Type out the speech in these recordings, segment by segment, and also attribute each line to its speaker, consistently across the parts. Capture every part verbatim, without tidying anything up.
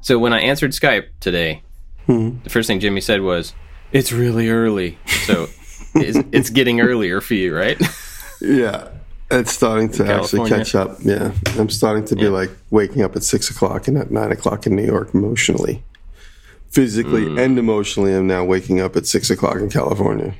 Speaker 1: So when I answered Skype today, hmm. the first thing Jimmy said was, "It's really early." So it's, it's getting earlier for you, right?
Speaker 2: Yeah, it's starting to actually catch up. Yeah, I'm starting to be yeah. like waking up at six o'clock and at nine o'clock in New York emotionally. Physically mm. and emotionally, I'm now waking up at six o'clock in California.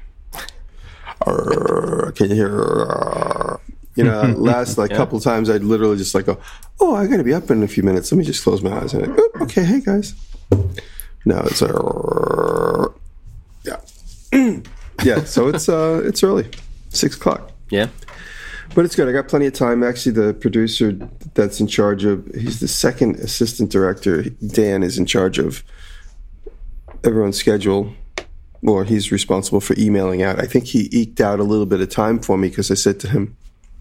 Speaker 2: Arr, can you hear? Arr. You know, last like yeah. couple of times I'd literally just like go, "Oh, I got to be up in a few minutes. Let me just close my eyes." And I go, oh, okay, hey guys. No, it's like, arr. yeah, yeah. So it's uh, it's early, six o'clock.
Speaker 1: Yeah,
Speaker 2: but it's good. I got plenty of time. Actually, the producer that's in charge of, he's the second assistant director. Dan is in charge of everyone's schedule, or he's responsible for emailing out. I think he eked out a little bit of time for me because I said to him,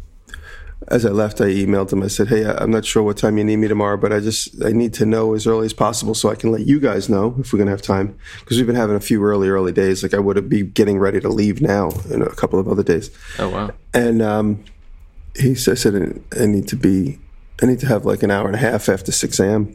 Speaker 2: as I left, I emailed him. I said, "Hey, I'm not sure what time you need me tomorrow, but I just I need to know as early as possible so I can let you guys know if we're going to have time." Because we've been having a few early, early days. Like I would be getting ready to leave now in a couple of other days.
Speaker 1: Oh, wow.
Speaker 2: And um, he said, I said, I need to be, I need to have like an hour and a half after six a.m.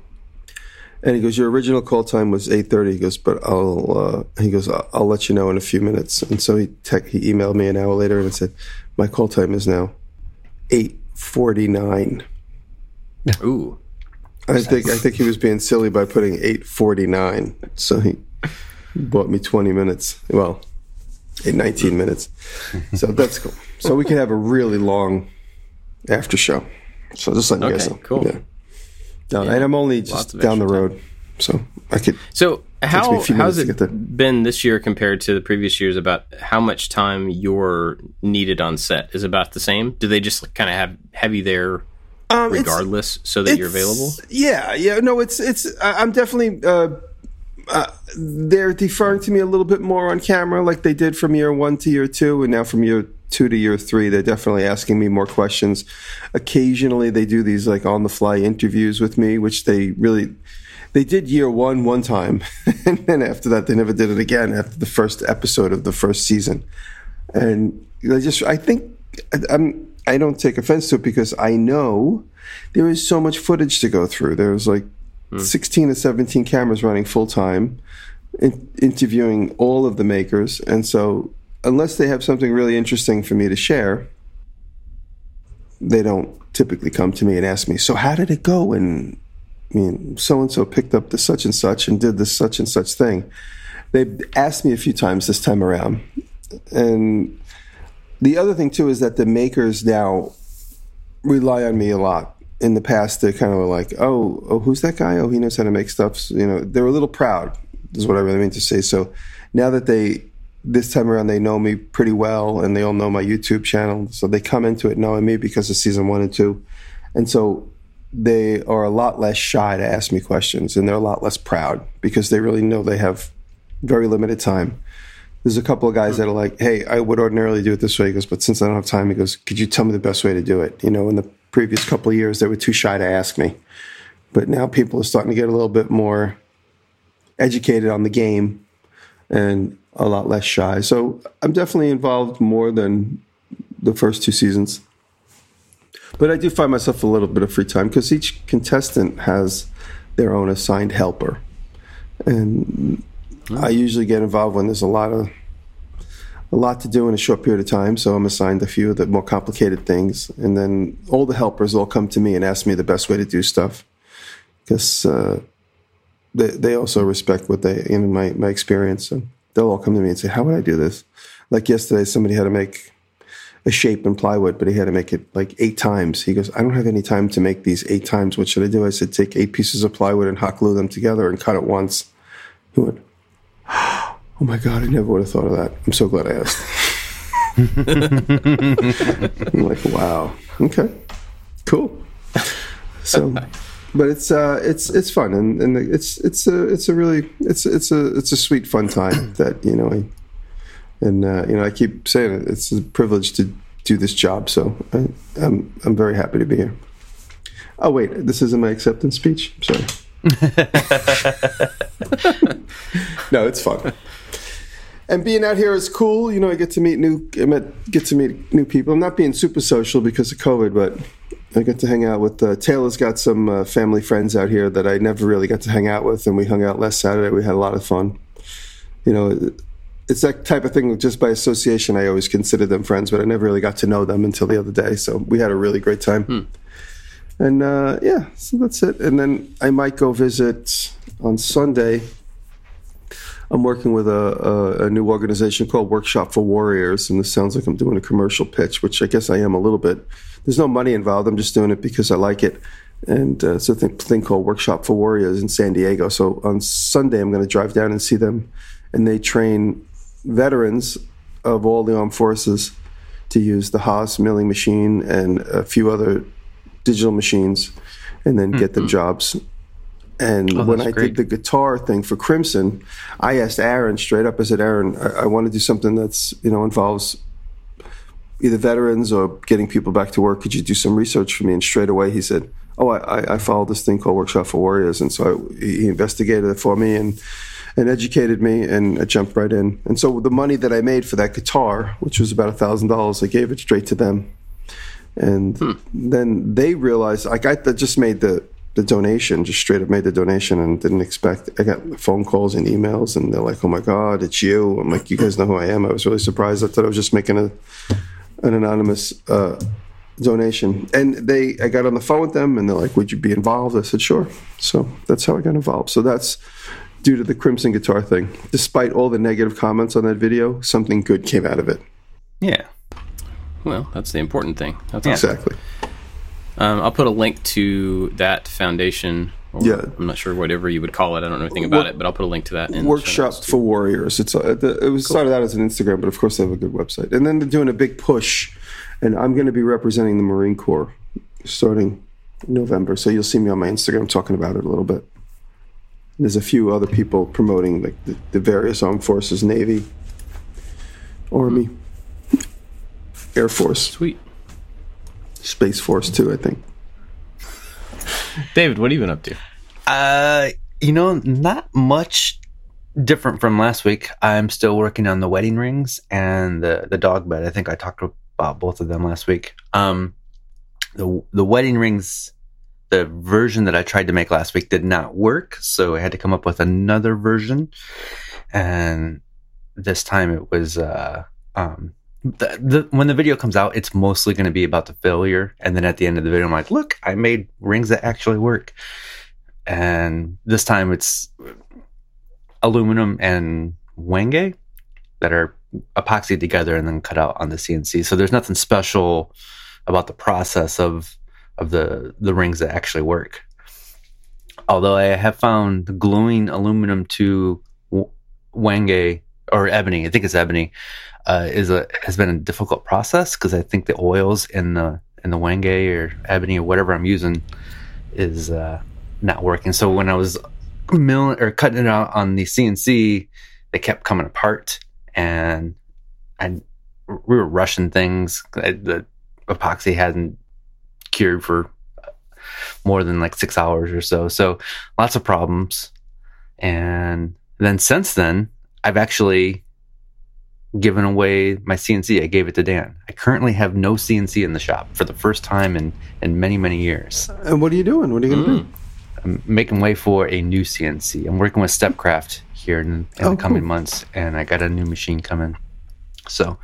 Speaker 2: And he goes, "Your original call time was eight thirty." He goes, "But I'll," uh, he goes, I'll, "I'll let you know in a few minutes." And so he tech, he emailed me an hour later and said, "My call time is now eight forty-nine."
Speaker 1: Ooh.
Speaker 2: I think I think he was being silly by putting eight forty-nine. So he bought me twenty minutes. Well, nineteen minutes. So that's cool. So we can have a really long after show. So just letting
Speaker 1: okay,
Speaker 2: you guys know.
Speaker 1: Cool.
Speaker 2: Yeah. No, yeah. And I'm only just down the road. So I could.
Speaker 1: So how how's it been this year compared to the previous years about how much time you're needed on set? Is it about the same? Do they just kind of have have you there um, regardless so that you're available?
Speaker 2: Yeah, yeah. No, it's it's. I'm definitely. Uh, uh, they're deferring to me a little bit more on camera, like they did from year one to year two, and now from year two to year three, they're definitely asking me more questions. Occasionally, they do these like on the fly interviews with me, which they really. They did year one one time, and then after that, they never did it again after the first episode of the first season. And I just, I think, I'm, I don't take offense to it because I know there is so much footage to go through. There's like mm. sixteen or seventeen cameras running full time, in, interviewing all of the makers. And so, unless they have something really interesting for me to share, they don't typically come to me and ask me, "So how did it go?" And I mean, so-and-so picked up the such and such and did this such and such thing. They've asked me a few times this time around. And the other thing, too, is that the makers now rely on me a lot. In the past, they kind of were like, oh, oh, who's that guy? Oh, he knows how to make stuff. You know, they're a little proud, is what I really mean to say. So now that they, this time around, they know me pretty well and they all know my YouTube channel. So they come into it knowing me because of season one and two. And so they are a lot less shy to ask me questions, and they're a lot less proud because they really know they have very limited time. There's a couple of guys that are like, "Hey, I would ordinarily do it this way." He goes, "But since I don't have time," he goes, "Could you tell me the best way to do it?" You know, in the previous couple of years, they were too shy to ask me. But now people are starting to get a little bit more educated on the game and a lot less shy. So I'm definitely involved more than the first two seasons. But I do find myself a little bit of free time because each contestant has their own assigned helper. And mm. I usually get involved when there's a lot of a lot to do in a short period of time. So I'm assigned a few of the more complicated things. And then all the helpers all come to me and ask me the best way to do stuff. Because uh, they, they also respect what they, you know, my, my experience. So they'll all come to me and say, "How would I do this?" Like yesterday, somebody had to make a shape in plywood, but he had to make it like eight times. He goes, "I don't have any time to make these eight times. What should I do?" I said, "Take eight pieces of plywood and hot glue them together and cut it once." He went, "Oh my God, I never would have thought of that. I'm so glad I asked." I'm like, wow. Okay, cool. So, but it's uh, it's it's fun, and, and it's it's a it's a really it's it's a it's a sweet fun time that, you know. I, And, uh, you know, I keep saying it, it's a privilege to do this job, so I, I'm I'm very happy to be here. Oh, wait, this isn't my acceptance speech? Sorry. No, it's fun. And being out here is cool. You know, I get to meet new, I met, get to meet new people. I'm not being super social because of COVID, but I got to hang out with uh, Taylor's got some uh, family friends out here that I never really got to hang out with, and we hung out last Saturday. We had a lot of fun. You know, it's that type of thing. Just by association, I always consider them friends, but I never really got to know them until the other day. So we had a really great time. Hmm. And uh, yeah, so that's it. And then I might go visit on Sunday. I'm working with a, a, a new organization called Workshop for Warriors, and this sounds like I'm doing a commercial pitch, which I guess I am a little bit. There's no money involved. I'm just doing it because I like it. And uh, it's a thing, thing called Workshop for Warriors in San Diego. So on Sunday, I'm going to drive down and see them, and they train veterans of all the armed forces to use the Haas milling machine and a few other digital machines, and then mm-hmm. get them jobs. And oh, when I great. did the guitar thing for Crimson, I asked Aaron straight up. I said, Aaron, I, I want to do something that's, you know, involves either veterans or getting people back to work. Could you do some research for me? And straight away he said, oh, I, I followed this thing called Workshop for Warriors. And so I, he investigated it for me and, and educated me, and I jumped right in. And so the money that I made for that guitar, which was about one thousand dollars, I gave it straight to them. And hmm. then they realized, like, I just made the, the donation, just straight up made the donation, and didn't expect. I got phone calls and emails, and they're like, "Oh my God, it's you!" I'm like, "You guys know who I am." I was really surprised. I thought I was just making a an anonymous uh, donation. And they, I got on the phone with them, and they're like, "Would you be involved?" I said, "Sure." So that's how I got involved. So that's due to the Crimson guitar thing. Despite all the negative comments on that video, something good came out of it.
Speaker 1: Yeah. Well, that's the important thing. That's
Speaker 2: exactly.
Speaker 1: Um, I'll put a link to that foundation. Or yeah. I'm not sure whatever you would call it. I don't know anything about Work, it, but I'll put a link to that. In
Speaker 2: Workshop for Warriors. It's a, it was cool. Started out as an Instagram, but of course they have a good website. And then they're doing a big push, and I'm going to be representing the Marine Corps starting in November. So you'll see me on my Instagram talking about it a little bit. And there's a few other people promoting like the, the various armed forces, Navy, Army, mm-hmm. Air Force.
Speaker 1: Sweet.
Speaker 2: Space Force too, I think.
Speaker 1: David, what have you been up to?
Speaker 3: Uh, you know, not much different from last week. I'm still working on the wedding rings and the, the dog bed. I think I talked about both of them last week. Um, the the wedding rings, the version that I tried to make last week did not work, so I had to come up with another version. And this time it was uh, um. The, the, when the video comes out, it's mostly going to be about the failure. And then at the end of the video, I'm like, look, I made rings that actually work. And this time it's aluminum and Wenge that are epoxied together and then cut out on the C N C. So there's nothing special about the process of of the, the rings that actually work. Although I have found gluing aluminum to Wenge or ebony, I think it's ebony, Uh, is a has been a difficult process because I think the oils in the in the Wenge or ebony or whatever I'm using is uh, not working. So when I was milling or cutting it out on the C N C, they kept coming apart, and I we were rushing things. The epoxy hadn't cured for more than like six hours or so. So lots of problems. And then since then, I've actually given away my C N C. I gave it to Dan. I currently have no C N C in the shop for the first time in, in many, many years.
Speaker 2: And what are you doing? What are you going to mm. do?
Speaker 3: I'm making way for a new C N C. I'm working with Stepcraft here in, in oh, the coming cool. months, and I got a new machine coming. So,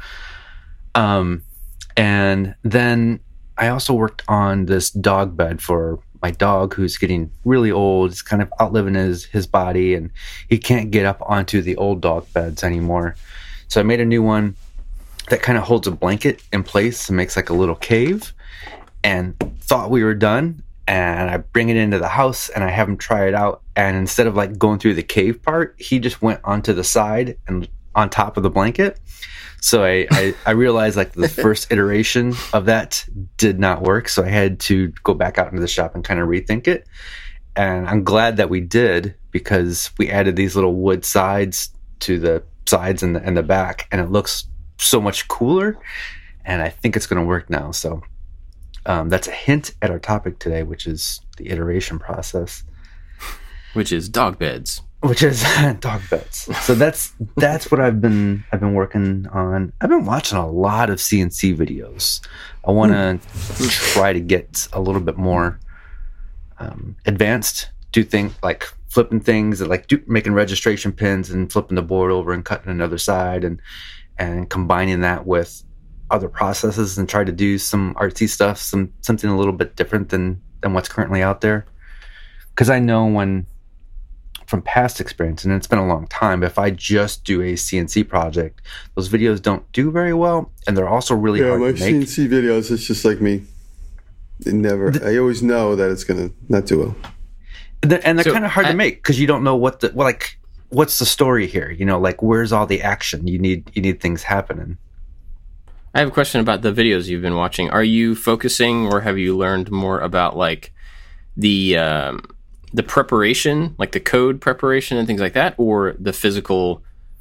Speaker 3: um, and then I also worked on this dog bed for my dog who's getting really old. He's kind of outliving his, his body, and he can't get up onto the old dog beds anymore. So I made a new one that kind of holds a blanket in place and makes like a little cave, and thought we were done. And I bring it into the house and I have him try it out. And instead of like going through the cave part, he just went onto the side and on top of the blanket. So I, I, I realized like the first iteration of that did not work. So I had to go back out into the shop and kind of rethink it. And I'm glad that we did, because we added these little wood sides to the sides and the, and the back, and it looks so much cooler. And I think it's going to work now. So um, that's a hint at our topic today, which is the iteration process.
Speaker 1: which is dog beds.
Speaker 3: Which is dog beds. So that's that's what I've been I've been working on. I've been watching a lot of C N C videos. I want to try to get a little bit more um, advanced. Do things like flipping things, like do, making registration pins and flipping the board over and cutting another side, and and combining that with other processes and try to do some artsy stuff, some something a little bit different than than what's currently out there. Because I know when. From past experience, and it's been a long time, but if I just do a C N C project, those videos don't do very well, and they're also really
Speaker 2: yeah,
Speaker 3: hard
Speaker 2: to
Speaker 3: make.
Speaker 2: Yeah, my C N C videos, it's just like me. It never. The, I always know that it's going to not do well.
Speaker 3: The, and they're
Speaker 1: so,
Speaker 3: kind of hard
Speaker 1: I,
Speaker 3: to make because you don't know what the well, like what's the story here. You know, like where's all the action? You need you need things happening.
Speaker 1: I have a question about the videos you've been watching. Are you focusing, or have you learned more about like the um, the preparation, like the code preparation and things like that, or the physical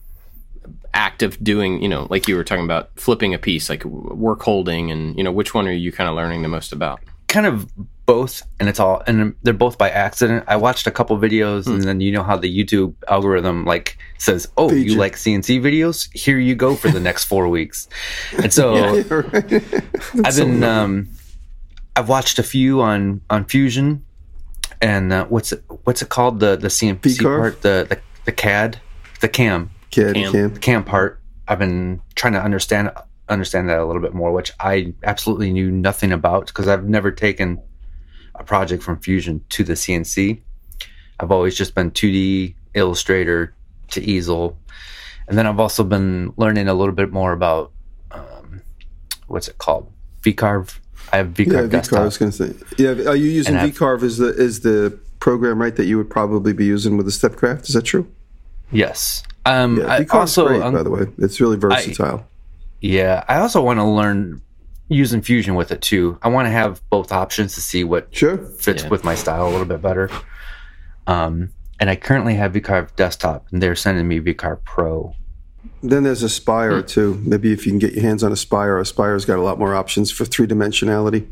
Speaker 1: act of doing, you know, like you were talking about flipping a piece, like work holding, and, you know, which one are you kind of learning the most about?
Speaker 3: Kind of both, and it's all, and they're both by accident. I watched a couple videos, hmm. and then you know how the YouTube algorithm like says, "Oh, Feature. You like C N C videos? Here you go for the next four weeks." And so yeah, right. I've been, so um, I've watched a few on on Fusion. And uh, what's it? What's it called? The the C N C V-carve? Part, the, the the C A D, the cam,
Speaker 2: C A D,
Speaker 3: cam, cam, the cam part. I've been trying to understand understand that a little bit more, which I absolutely knew nothing about because I've never taken a project from Fusion to the C N C. I've always just been two D, Illustrator to easel, and then I've also been learning a little bit more about um, what's it called? V-carve. I have V-carve
Speaker 2: yeah,
Speaker 3: desktop.
Speaker 2: I was going to say. Yeah, are you using V-carve as the is the program, right, that you would probably be using with the Stepcraft? Is that true?
Speaker 3: Yes. Um,
Speaker 2: yeah, I also, great, um, by the way, it's really versatile.
Speaker 3: I, yeah, I also want to learn using Fusion with it too. I want to have both options to see what
Speaker 2: sure.
Speaker 3: fits
Speaker 1: yeah.
Speaker 3: with my style a little bit better. Um, and I currently have V-carve desktop, and they're sending me V-carve Pro.
Speaker 2: Then there's Aspire hmm. too. Maybe if you can get your hands on Aspire, Aspire's got a lot more options for three dimensionality.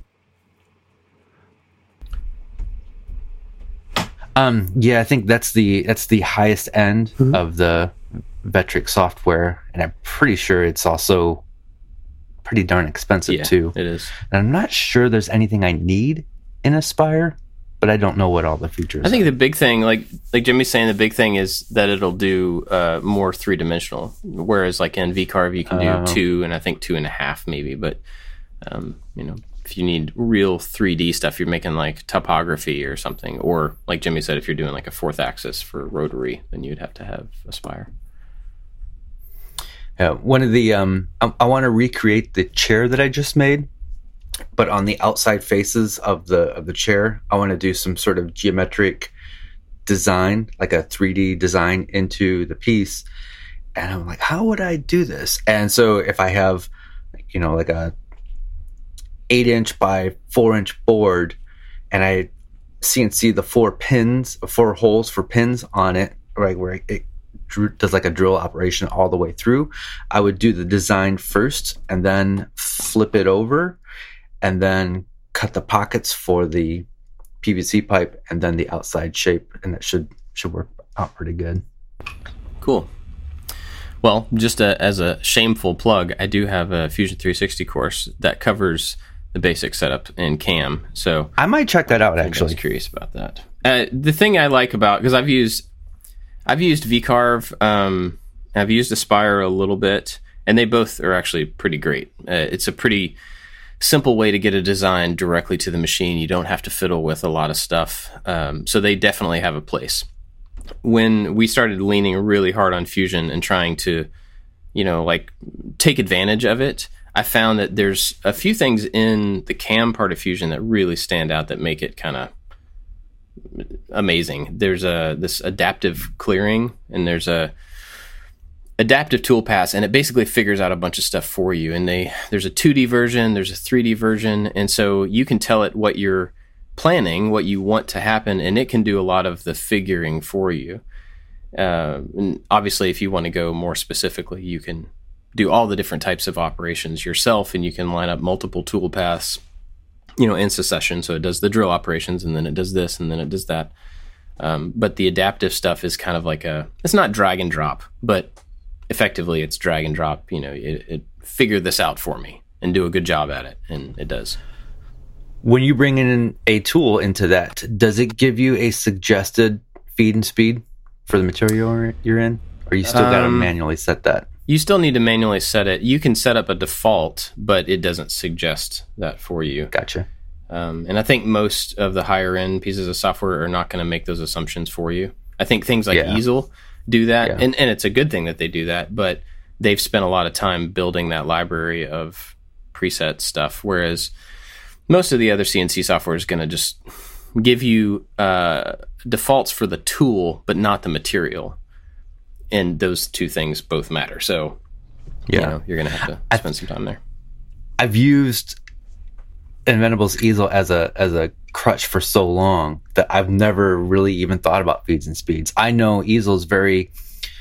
Speaker 3: Um, yeah, I think that's the that's the highest end
Speaker 2: mm-hmm.
Speaker 3: of the Vectric software, and I'm pretty sure it's also pretty darn expensive
Speaker 1: yeah,
Speaker 3: too.
Speaker 1: It is.
Speaker 3: And I'm not sure there's anything I need in Aspire, but I don't know what all the features.
Speaker 1: I think
Speaker 3: are.
Speaker 1: the big thing, like like Jimmy's saying, the big thing is that it'll do uh, more three dimensional, whereas like in V-carve you can do uh, two and I think two and a half maybe. But um, you know, if you need real three D stuff, you're making like topography or something, or like Jimmy said, if you're doing like a fourth axis for rotary, then you'd have to have Aspire.
Speaker 3: Yeah, one of the um, I, I want to recreate the chair that I just made. But on the outside faces of the of the chair, I want to do some sort of geometric design, like a three D design into the piece. And I'm like, how would I do this? And so if I have, you know, like a eight inch by four inch board, and I C N C the four pins, four holes for pins on it, right, where it does like a drill operation all the way through, I would do the design first and then flip it over. And then cut the pockets for the P V C pipe, and then the outside shape, and it should should work out pretty good.
Speaker 1: Cool. Well, just a, as a shameful plug, I do have a Fusion three sixty course that covers the basic setup in C A M. So
Speaker 3: I might check that out. Actually,
Speaker 1: I was curious about that. Uh, the thing I like about, because I've used I've used V-carve, um, I've used Aspire a little bit, and they both are actually pretty great. Uh, it's a pretty simple way to get a design directly to the machine. You don't have to fiddle with a lot of stuff. Um, so they definitely have a place. When we started leaning really hard on Fusion and trying to, you know, like take advantage of it, I found that there's a few things in the C A M part of Fusion that really stand out that make it kind of amazing. There's a this adaptive clearing, and there's a adaptive toolpaths, and it basically figures out a bunch of stuff for you. And they there's a two D version, there's a three D version, and so you can tell it what you're planning, what you want to happen, and it can do a lot of the figuring for you. Uh, and obviously, if you want to go more specifically, you can do all the different types of operations yourself, and you can line up multiple toolpaths, you know, in succession. So it does the drill operations, and then it does this, and then it does that. Um, but the adaptive stuff is kind of like a, it's not drag and drop, but effectively it's drag and drop. You know, it, it figure this out for me and do a good job at it. And it does.
Speaker 3: When you bring in a tool into that, does it give you a suggested feed and speed for the material you're in? Or you still um, got to manually set that?
Speaker 1: You still need to manually set it. You can set up a default, but it doesn't suggest that for you.
Speaker 3: Gotcha.
Speaker 1: Um, and I think most of the higher end pieces of software are not going to make those assumptions for you. I think things like
Speaker 3: yeah.
Speaker 1: Easel do that,
Speaker 3: yeah.
Speaker 1: and, and it's a good thing that they do that, but they've spent a lot of time building that library of preset stuff, whereas most of the other C N C software is going to just give you uh, defaults for the tool, but not the material. And those two things both matter. So, yeah, you know, you're going to have to spend some time there.
Speaker 3: I've used Inventable's Easel as a as a crutch for so long that I've never really even thought about feeds and speeds. I know Easel is very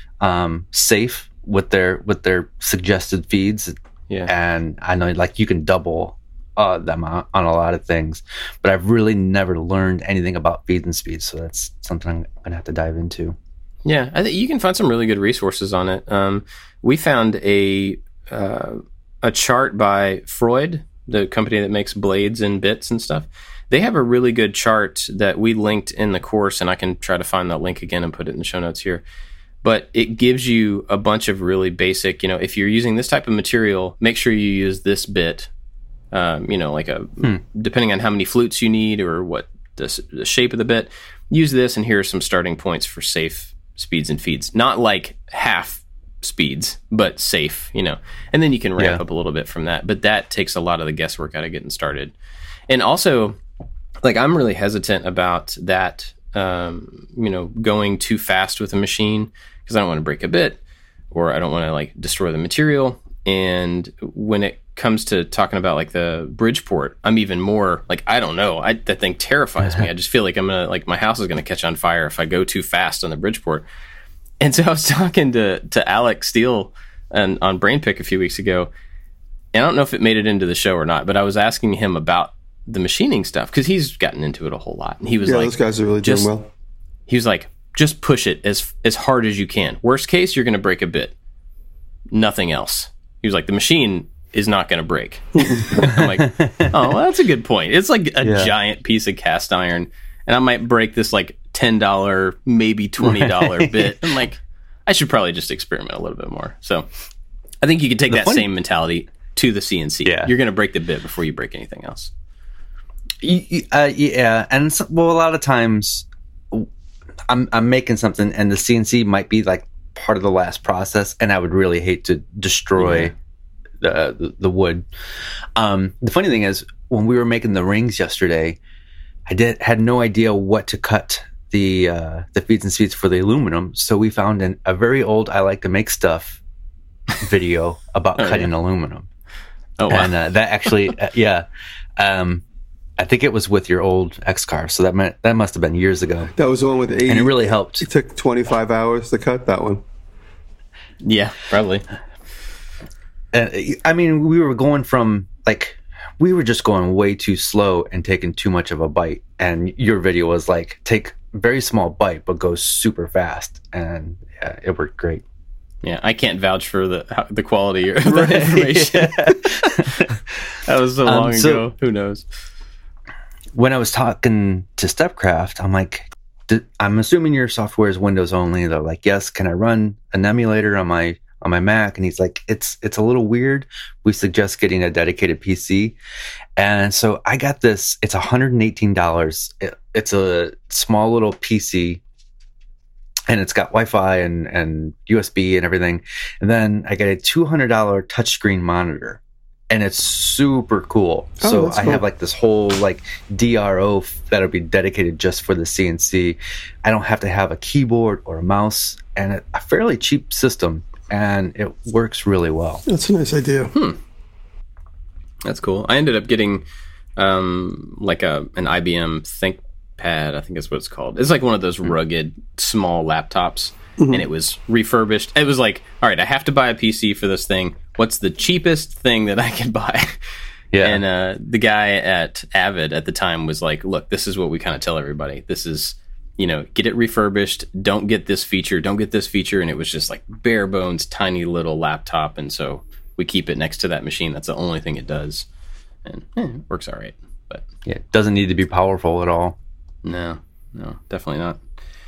Speaker 3: um, safe with their with their suggested feeds,
Speaker 1: yeah,
Speaker 3: and I know like you can double uh, them on, on a lot of things, but I've really never learned anything about feeds and speeds. So that's something I'm gonna have to dive into.
Speaker 1: Yeah, I think you can find some really good resources on it. Um, we found a uh, a chart by Freud, the company that makes blades and bits and stuff. They have a really good chart that we linked in the course, and I can try to find that link again and put it in the show notes here. But it gives you a bunch of really basic, you know, if you're using this type of material, make sure you use this bit, um, you know, like a, hmm. depending on how many flutes you need or what the, the shape of the bit, use this, and here are some starting points for safe speeds and feeds. Not like half speeds, but safe, you know. And then you can ramp
Speaker 3: yeah.
Speaker 1: up a little bit from that. But that takes a lot of the guesswork out of getting started. And also, like, I'm really hesitant about that, um, you know, going too fast with a machine because I don't want to break a bit or I don't want to, like, destroy the material. And when it comes to talking about, like, the Bridgeport, I'm even more, like, I don't know. I, that thing terrifies me. I just feel like I'm going to, like, my house is going to catch on fire if I go too fast on the Bridgeport. And so I was talking to, to Alex Steele and, on BrainPick a few weeks ago, and I don't know if it made it into the show or not, but I was asking him about the machining stuff because he's gotten into it a whole lot. And he was
Speaker 2: yeah,
Speaker 1: like,
Speaker 2: those guys are really
Speaker 1: just,
Speaker 2: doing well.
Speaker 1: He was like, just push it as as hard as you can. Worst case, you're going to break a bit. Nothing else. He was like, the machine is not going to break. I'm like, oh, well, that's a good point. It's like a yeah. giant piece of cast iron, and I might break this like ten dollars, maybe twenty dollars bit. I'm like, I should probably just experiment a little bit more. So I think you can take the that funny- same mentality to the C N C.
Speaker 3: Yeah.
Speaker 1: You're going to break the bit before you break anything else.
Speaker 3: Uh, yeah, and so, well, a lot of times I'm I'm making something, and the C N C might be like part of the last process, and I would really hate to destroy yeah. the, the the wood. Um, the funny thing is, when we were making the rings yesterday, I did had no idea what to cut the uh, the feeds and speeds for the aluminum, so we found an, a very old I Like to Make Stuff video about oh, cutting yeah. aluminum.
Speaker 1: Oh, wow.
Speaker 3: And uh, that actually, uh, yeah. Um, I think it was with your old X-Car, so that meant, that must have been years ago.
Speaker 2: That was the one with eighty.
Speaker 3: And it really helped.
Speaker 2: It took twenty-five hours to cut that one.
Speaker 1: Yeah, probably.
Speaker 3: Uh, I mean, we were going from, like, we were just going way too slow and taking too much of a bite. And your video was like, take very small bite, but go super fast. And yeah, it worked great.
Speaker 1: Yeah, I can't vouch for the the quality of that right. information. That was so long um, so, ago. Who knows?
Speaker 3: When I was talking to Stepcraft, I'm like, I'm assuming your software is Windows only. They're like, yes, can I run an emulator on my on my Mac? And he's like, it's it's a little weird. We suggest getting a dedicated P C. And so I got this. It's one hundred eighteen dollars. It, it's a small little P C. And it's got Wi-Fi and, and U S B and everything. And then I got a two hundred dollars touchscreen monitor. And it's super cool. Oh, so I cool. have like this whole like D R O that'll be dedicated just for the C N C. I don't have to have a keyboard or a mouse, and a fairly cheap system, and it works really well.
Speaker 2: That's a nice idea.
Speaker 1: Hmm. That's cool. I ended up getting um, like a an I B M ThinkPad, I think that's what it's called. It's like one of those rugged small laptops, mm-hmm. and it was refurbished. It was like, all right, I have to buy a P C for this thing. What's the cheapest thing that I can buy?
Speaker 3: Yeah.
Speaker 1: And uh, the guy at Avid at the time was like, look, this is what we kind of tell everybody. This is, you know, get it refurbished. Don't get this feature. Don't get this feature. And it was just like bare bones, tiny little laptop. And so we keep it next to that machine. That's the only thing it does. And eh, it works all right. But
Speaker 3: yeah, it doesn't need to be powerful at all.
Speaker 1: No, no, definitely not.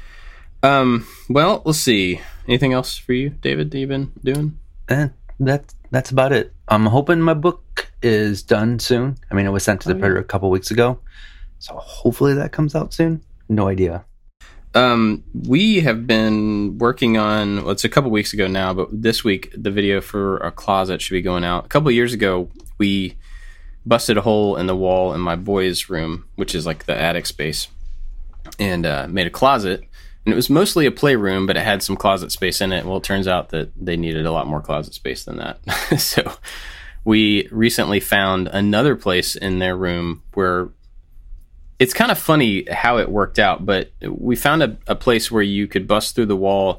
Speaker 1: Um, well, let's see. Anything else for you, David, that you've been doing?
Speaker 3: Eh, that's, that's about it. I'm hoping my book is done soon. I mean, it was sent to the oh, printer yeah. a couple weeks ago. So hopefully that comes out soon. No idea.
Speaker 1: Um, we have been working on, well, it's a couple weeks ago now, but this week the video for a closet should be going out. A couple of years ago, we busted a hole in the wall in my boys' room, which is like the attic space, and uh, made a closet. And it was mostly a playroom, but it had some closet space in it. Well, it turns out that they needed a lot more closet space than that. So we recently found another place in their room where it's kind of funny how it worked out, but we found a, a place where you could bust through the wall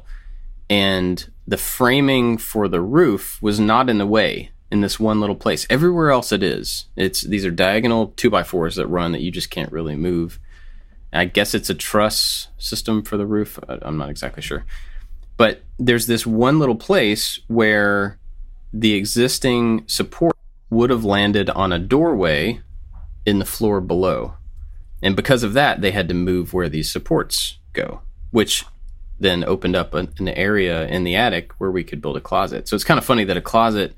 Speaker 1: and the framing for the roof was not in the way in this one little place. Everywhere else it is. It's these are diagonal two by fours that run that you just can't really move. I guess it's a truss system for the roof. I'm not exactly sure. But there's this one little place where the existing support would have landed on a doorway in the floor below. And because of that, they had to move where these supports go, which then opened up an, an area in the attic where we could build a closet. So it's kind of funny that a closet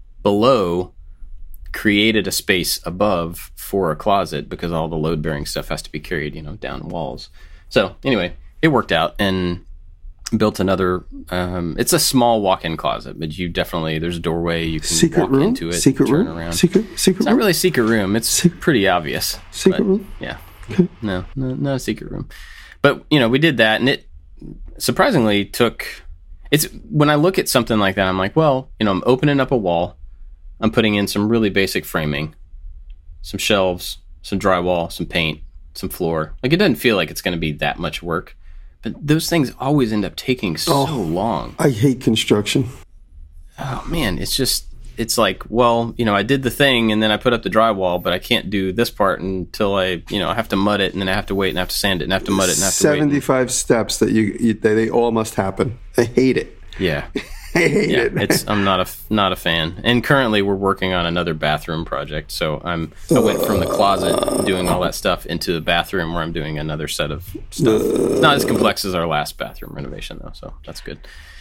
Speaker 1: below created a space above for a closet because all the load-bearing stuff has to be carried, you know, down walls. So anyway, it worked out and built another. Um, it's a small walk-in closet, but you definitely there's a doorway you can
Speaker 2: secret
Speaker 1: walk
Speaker 2: room?
Speaker 1: into it,
Speaker 2: secret
Speaker 1: turn
Speaker 2: room?
Speaker 1: around.
Speaker 2: Secret secret
Speaker 1: it's not
Speaker 2: room?
Speaker 1: really a secret room. It's
Speaker 2: secret,
Speaker 1: pretty obvious.
Speaker 2: Secret
Speaker 1: but,
Speaker 2: room?
Speaker 1: Yeah.
Speaker 2: Okay.
Speaker 1: No, no, not a secret room. But you know, we did that, and it surprisingly took. It's when I look at something like that, I'm like, well, you know, I'm opening up a wall. I'm putting in some really basic framing, some shelves, some drywall, some paint, some floor. Like, it doesn't feel like it's going to be that much work, but those things always end up taking so oh, long.
Speaker 2: I hate construction.
Speaker 1: Oh man, it's just, it's like, well, you know, I did the thing and then I put up the drywall, but I can't do this part until I, you know, I have to mud it and then I have to wait and I have to sand it and I have to mud it and I have to wait.
Speaker 2: seventy-five steps that you, you that they all must happen. I hate it.
Speaker 1: Yeah.
Speaker 2: I hate
Speaker 1: yeah,
Speaker 2: it.
Speaker 1: it's I'm not a not a fan. And currently we're working on another bathroom project. So I'm I went from the closet doing all that stuff into the bathroom where I'm doing another set of stuff. It's not as complex as our last bathroom renovation though, so that's good.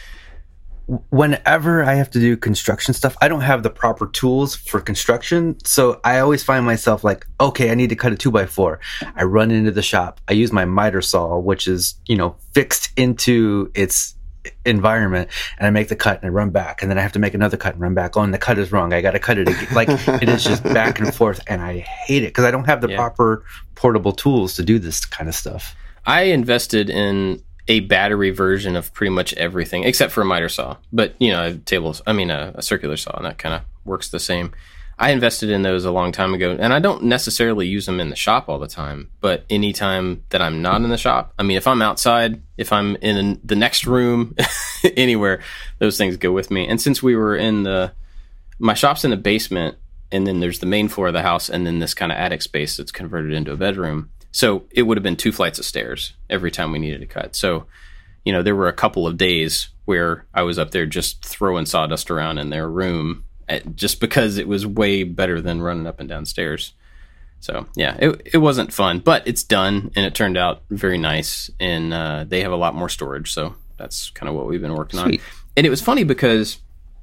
Speaker 3: Whenever I have to do construction stuff, I don't have the proper tools for construction. So I always find myself like, okay, I need to cut a two by four. I run into the shop. I use my miter saw, which is, you know, fixed into its environment, and I make the cut and I run back, and then I have to make another cut and run back. Oh, and the cut is wrong. I got to cut it again. Like, it is just back and forth, and I hate it because I don't have the yeah. proper portable tools to do this kind of stuff.
Speaker 1: I invested in a battery version of pretty much everything except for a miter saw, but you know, tables. I mean, a, a circular saw, and that kind of works the same. I invested in those a long time ago, and I don't necessarily use them in the shop all the time, but anytime that I'm not in the shop, I mean, if I'm outside, if I'm in the next room, anywhere, those things go with me. And since we were in the, my shop's in the basement, and then there's the main floor of the house, and then this kind of attic space that's converted into a bedroom. So it would have been two flights of stairs every time we needed to cut. So, you know, there were a couple of days where I was up there just throwing sawdust around in their room, just because it was way better than running up and down stairs. So yeah, it it wasn't fun, but it's done and it turned out very nice. And uh, they have a lot more storage, so that's kind of what we've been working Sweet. on. And it was funny because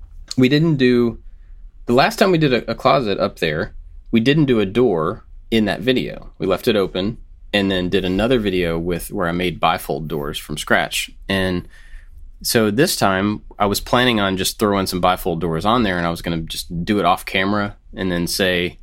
Speaker 1: we didn't do the last time we did a, a closet up there. We didn't do a door in that video. We left it open and then did another video with where I made bifold doors from scratch. And so this time I was planning on just throwing some bifold doors on there, and I was going to just do it off camera and then say,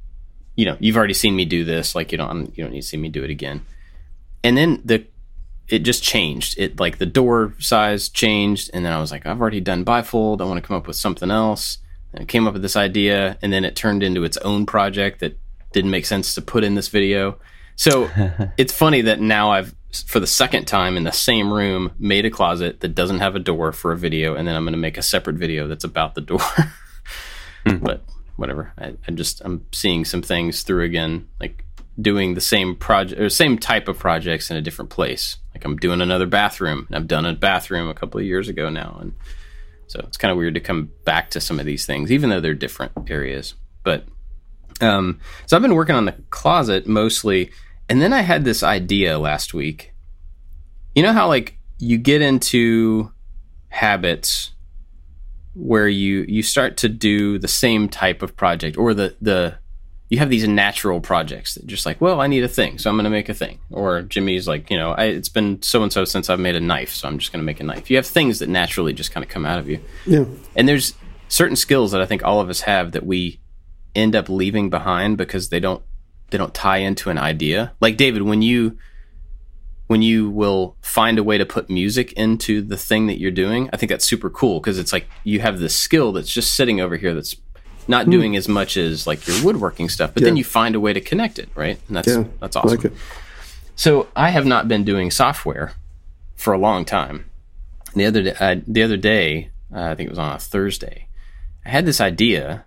Speaker 1: you know, you've already seen me do this. Like, you don't, you don't need to see me do it again. And then the, it just changed. It like the door size changed. And then I was like, I've already done bifold. I want to come up with something else. And I came up with this idea, and then it turned into its own project that didn't make sense to put in this video. So it's funny that now I've, for the second time in the same room, made a closet that doesn't have a door for a video, and then I'm going to make a separate video that's about the door. mm-hmm. But whatever. I, I'm just I'm seeing some things through again. Like doing the same project or same type of projects in a different place. Like I'm doing another bathroom, and I've done a bathroom a couple of years ago now, and so it's kind of weird to come back to some of these things, even though they're different areas. But um, so I've been working on the closet mostly, and then I had this idea last week. You know how like you get into habits where you you start to do the same type of project, or the the you have these natural projects that just like, well, I need a thing, so I'm going to make a thing. Or Jimmy's like, you know, I, it's been so-and-so since I've made a knife, so I'm just going to make a knife. You have things that naturally just kind of come out of you.
Speaker 2: Yeah.
Speaker 1: And there's certain skills that I think all of us have that we end up leaving behind because they don't they don't tie into an idea. Like David, when you when you will find a way to put music into the thing that you're doing, I think that's super cool because it's like you have this skill that's just sitting over here that's not doing mm. as much as like your woodworking stuff, but yeah. then you find a way to connect it, right? And that's yeah, that's awesome. I like it. So I have not been doing software for a long time. The other day, uh, the other day, uh, I think it was on a Thursday, I had this idea,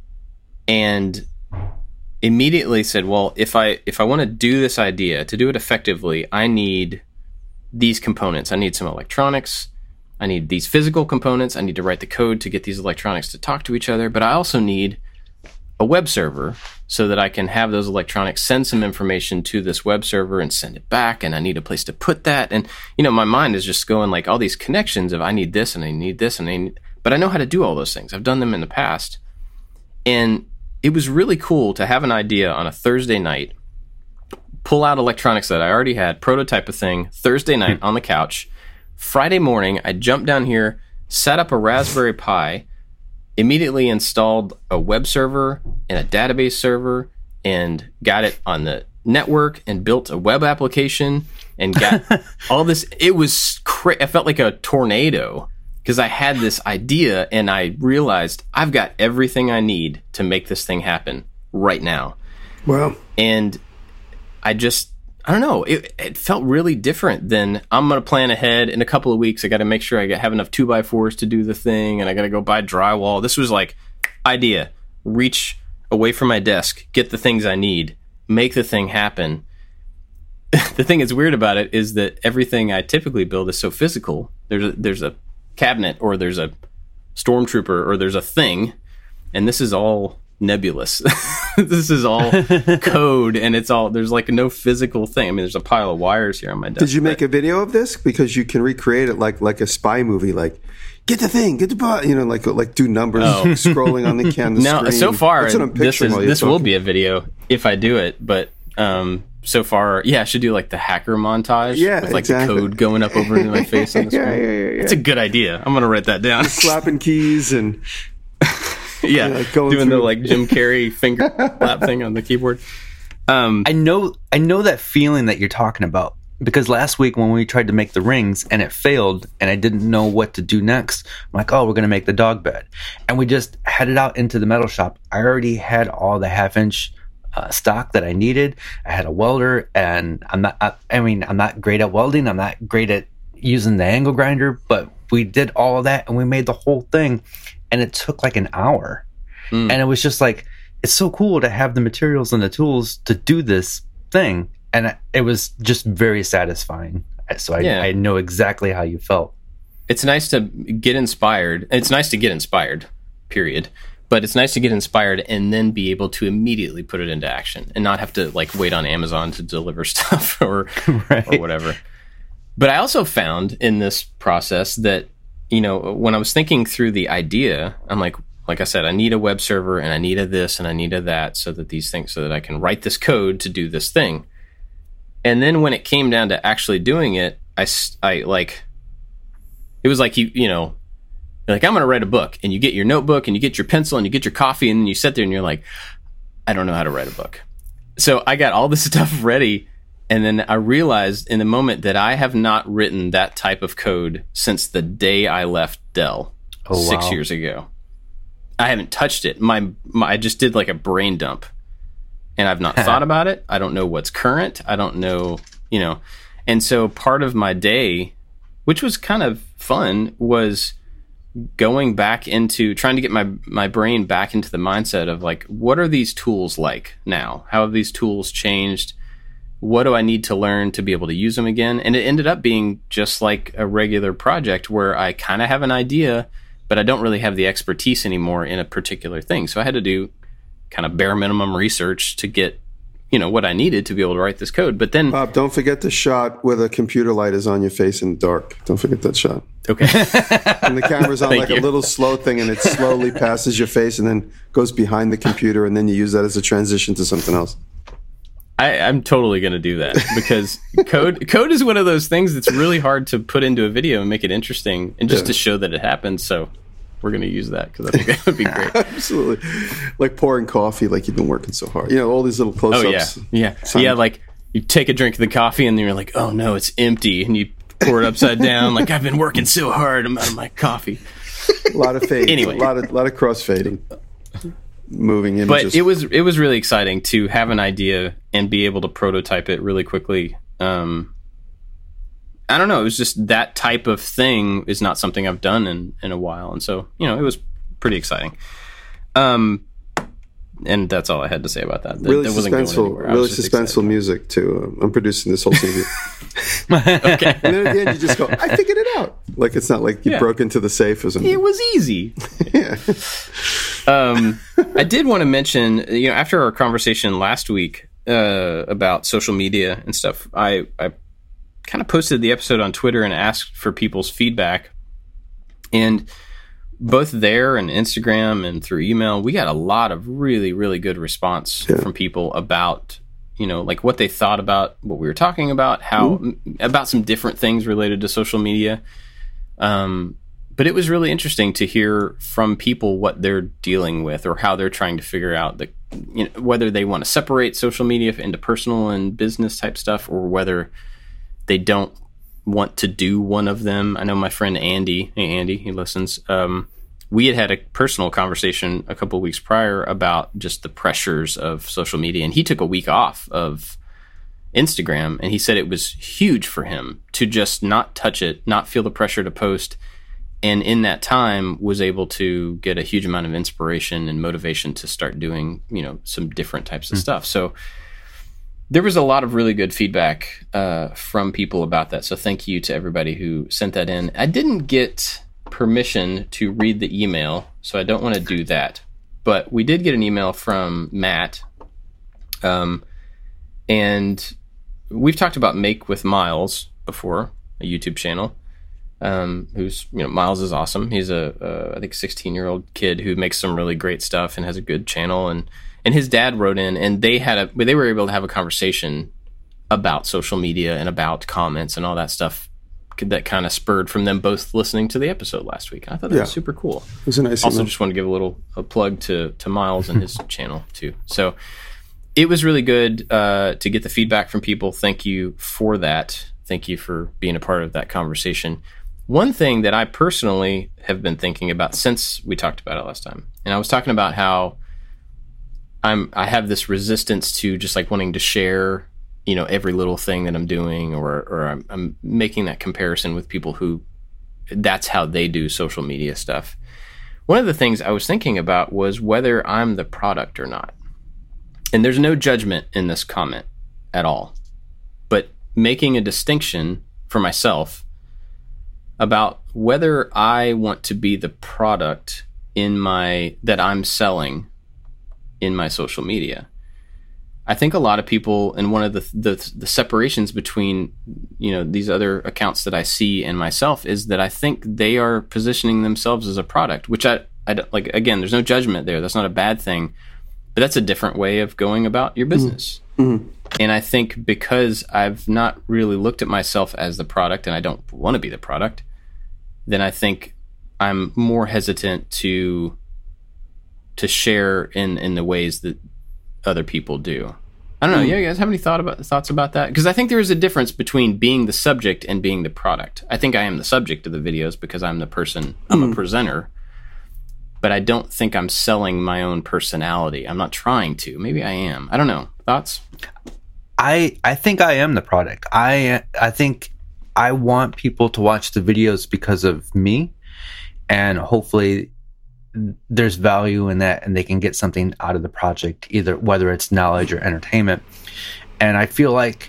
Speaker 1: and immediately said, "Well, if I if I want to do this idea to do it effectively, I need these components. I need some electronics." I need these physical components. I need to write the code to get these electronics to talk to each other. But I also need a web server so that I can have those electronics send some information to this web server and send it back. And I need a place to put that. And, you know, my mind is just going like all these connections of I need this and I need this. and I need, But I know how to do all those things. I've done them in the past. And it was really cool to have an idea on a Thursday night, pull out electronics that I already had, prototype a thing, Thursday night on the couch. Friday morning, I jumped down here, set up a Raspberry Pi, immediately installed a web server and a database server, and got it on the network and built a web application and got all this. It was cra- I felt like a tornado because I had this idea and I realized I've got everything I need to make this thing happen right now.
Speaker 2: Wow.
Speaker 1: And I just... I don't know. It, it felt really different than I'm going to plan ahead in a couple of weeks. I got to make sure I have enough two by fours to do the thing, and I got to go buy drywall. This was like idea, reach away from my desk, get the things I need, make the thing happen. The thing that's weird about it is that everything I typically build is so physical. There's a, there's a cabinet, or there's a stormtrooper, or there's a thing, and this is all nebulous. This is all code, and it's all, there's like no physical thing. I mean, there's a pile of wires here on my desk.
Speaker 2: Did you make a video of this? Because you can recreate it like like a spy movie, like get the thing, get the bot, you know, like like do numbers oh. scrolling on the canvas.
Speaker 1: Now,
Speaker 2: screen.
Speaker 1: so far, this is this will be a video if I do it, but um, so far, yeah, I should do like the hacker montage,
Speaker 2: yeah,
Speaker 1: with like
Speaker 2: exactly.
Speaker 1: the code going up over into my face on the screen.
Speaker 2: yeah, yeah, yeah, yeah.
Speaker 1: It's a good idea. I'm gonna write that down.
Speaker 2: Just slapping keys and.
Speaker 1: Yeah, like doing through. The like Jim Carrey finger clap thing on the keyboard.
Speaker 3: Um, I know, I know that feeling that you're talking about, because last week when we tried to make the rings and it failed, and I didn't know what to do next. I'm like, oh, we're gonna make the dog bed, and we just headed out into the metal shop. I already had all the half inch uh, stock that I needed. I had a welder, and I'm not. I, I mean, I'm not great at welding. I'm not great at using the angle grinder, but we did all of that and we made the whole thing. And it took like an hour. Mm. And it was just like, it's so cool to have the materials and the tools to do this thing. And it was just very satisfying. So I, yeah. I know exactly how you felt.
Speaker 1: It's nice to get inspired. It's nice to get inspired, period. But it's nice to get inspired and then be able to immediately put it into action and not have to like wait on Amazon to deliver stuff or right. or whatever. But I also found in this process that, you know, when I was thinking through the idea, I'm like, like I said, I need a web server and I need a this and I need a that so that these things, so that I can write this code to do this thing. And then when it came down to actually doing it, I, I like, it was like, you, you know, like, I'm going to write a book, and you get your notebook and you get your pencil and you get your coffee, and then you sit there and you're like, I don't know how to write a book. So I got all this stuff ready. And then I realized in the moment that I have not written that type of code since the day I left Dell oh, six wow. years ago. I haven't touched it. My, my I just did like a brain dump, and I've not thought about it. I don't know what's current. I don't know, you know. And so part of my day, which was kind of fun, was going back into trying to get my my brain back into the mindset of like, what are these tools like now? How have these tools changed? What do I need to learn to be able to use them again? And it ended up being just like a regular project where I kind of have an idea, but I don't really have the expertise anymore in a particular thing. So I had to do kind of bare minimum research to get, you know, what I needed to be able to write this code. But then,
Speaker 2: Bob, don't forget the shot where the computer light is on your face in the dark. Don't forget that shot.
Speaker 1: Okay.
Speaker 2: And the camera's on like
Speaker 1: you.
Speaker 2: a little slow thing, and it slowly passes your face and then goes behind the computer, and then you use that as a transition to something else.
Speaker 1: I, I'm totally going to do that because code code is one of those things that's really hard to put into a video and make it interesting and just yeah. to show that it happens. So we're going to use that because I think that would be great.
Speaker 2: Absolutely. Like pouring coffee, like you've been working so hard. You know, all these little close-ups.
Speaker 1: Oh, yeah. Yeah. Time. Yeah, like you take a drink of the coffee and then you're like, oh, no, it's empty. And you pour it upside down. Like, I've been working so hard. I'm out of my coffee.
Speaker 2: A lot of fading.
Speaker 1: Anyway.
Speaker 2: A lot of, lot of cross-fading. Moving images.
Speaker 1: But it was it was really exciting to have an idea and be able to prototype it really quickly. Um, I don't know. It was just that type of thing is not something I've done in, in a while. And so, you know, it was pretty exciting. Um, and that's all I had to say about that. That,
Speaker 2: really
Speaker 1: that wasn't
Speaker 2: suspenseful, really suspenseful excited. music, too. Um, I'm producing this whole T V. Okay. And then at the end, you just go, I figured it out. Like, it's not like you yeah. broke into the safe or something.
Speaker 1: It was easy.
Speaker 2: Yeah.
Speaker 1: um, I did want to mention, you know, after our conversation last week uh, about social media and stuff, I, I kind of posted the episode on Twitter and asked for people's feedback. And both there and Instagram and through email, we got a lot of really, really good response yeah. from people about, you know, like what they thought about what we were talking about, how mm-hmm. about some different things related to social media. Um, but it was really interesting to hear from people what they're dealing with or how they're trying to figure out the, you know, whether they want to separate social media into personal and business type stuff or whether they don't want to do one of them. I know my friend Andy, hey Andy, he listens. Um, we had had a personal conversation a couple of weeks prior about just the pressures of social media, and he took a week off of Instagram, and he said it was huge for him to just not touch it, not feel the pressure to post, and in that time was able to get a huge amount of inspiration and motivation to start doing, you know, some different types of mm. stuff. So there was a lot of really good feedback uh, from people about that. So thank you to everybody who sent that in. I didn't get permission to read the email, so I don't want to do that. But we did get an email from Matt. Um, and we've talked about Make with Miles before, a YouTube channel. Um, who's, you know, Miles is awesome. He's a, a I think sixteen-year-old kid who makes some really great stuff and has a good channel. And And his dad wrote in, and they had a they were able to have a conversation about social media and about comments and all that stuff that kind of spurred from them both listening to the episode last week. I thought that yeah. was super cool.
Speaker 2: It was a nice
Speaker 1: also,
Speaker 2: email.
Speaker 1: Just want to give a little a plug to to Miles and his channel too. So it was really good uh, to get the feedback from people. Thank you for that. Thank you for being a part of that conversation. One thing that I personally have been thinking about since we talked about it last time, and I was talking about how I'm, I have this resistance to just like wanting to share, you know, every little thing that I'm doing, or, or I'm, I'm making that comparison with people who that's how they do social media stuff. One of the things I was thinking about was whether I'm the product or not. And there's no judgment in this comment at all, but making a distinction for myself about whether I want to be the product in my, that I'm selling in my social media. I think a lot of people, and one of the, the the separations between, you know, these other accounts that I see and myself is that I think they are positioning themselves as a product, which I, I don't, like, again, there's no judgment there. That's not a bad thing, but that's a different way of going about your business. Mm-hmm. And I think because I've not really looked at myself as the product and I don't want to be the product, then I think I'm more hesitant to to share in, in the ways that other people do. I don't know. Mm. You guys have any thought about thoughts about that? Because I think there is a difference between being the subject and being the product. I think I am the subject of the videos because I'm the person, I'm mm. a presenter, but I don't think I'm selling my own personality. I'm not trying to. Maybe I am. I don't know. Thoughts?
Speaker 3: I I think I am the product. I I think I want people to watch the videos because of me. and hopefully there's value in that and they can get something out of the project, either whether it's knowledge or entertainment. And I feel like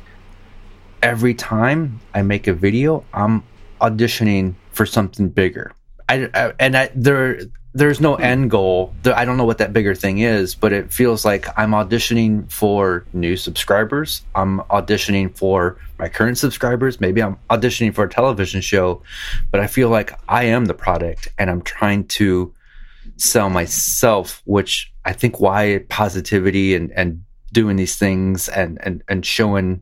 Speaker 3: every time I make a video, I'm auditioning for something bigger. I, I and I there there's no end goal. I don't know what that bigger thing is, but it feels like I'm auditioning for new subscribers. I'm auditioning for my current subscribers. Maybe I'm auditioning for a television show, but I feel like I am the product and I'm trying to sell myself, which I think why positivity and, and doing these things and, and, and showing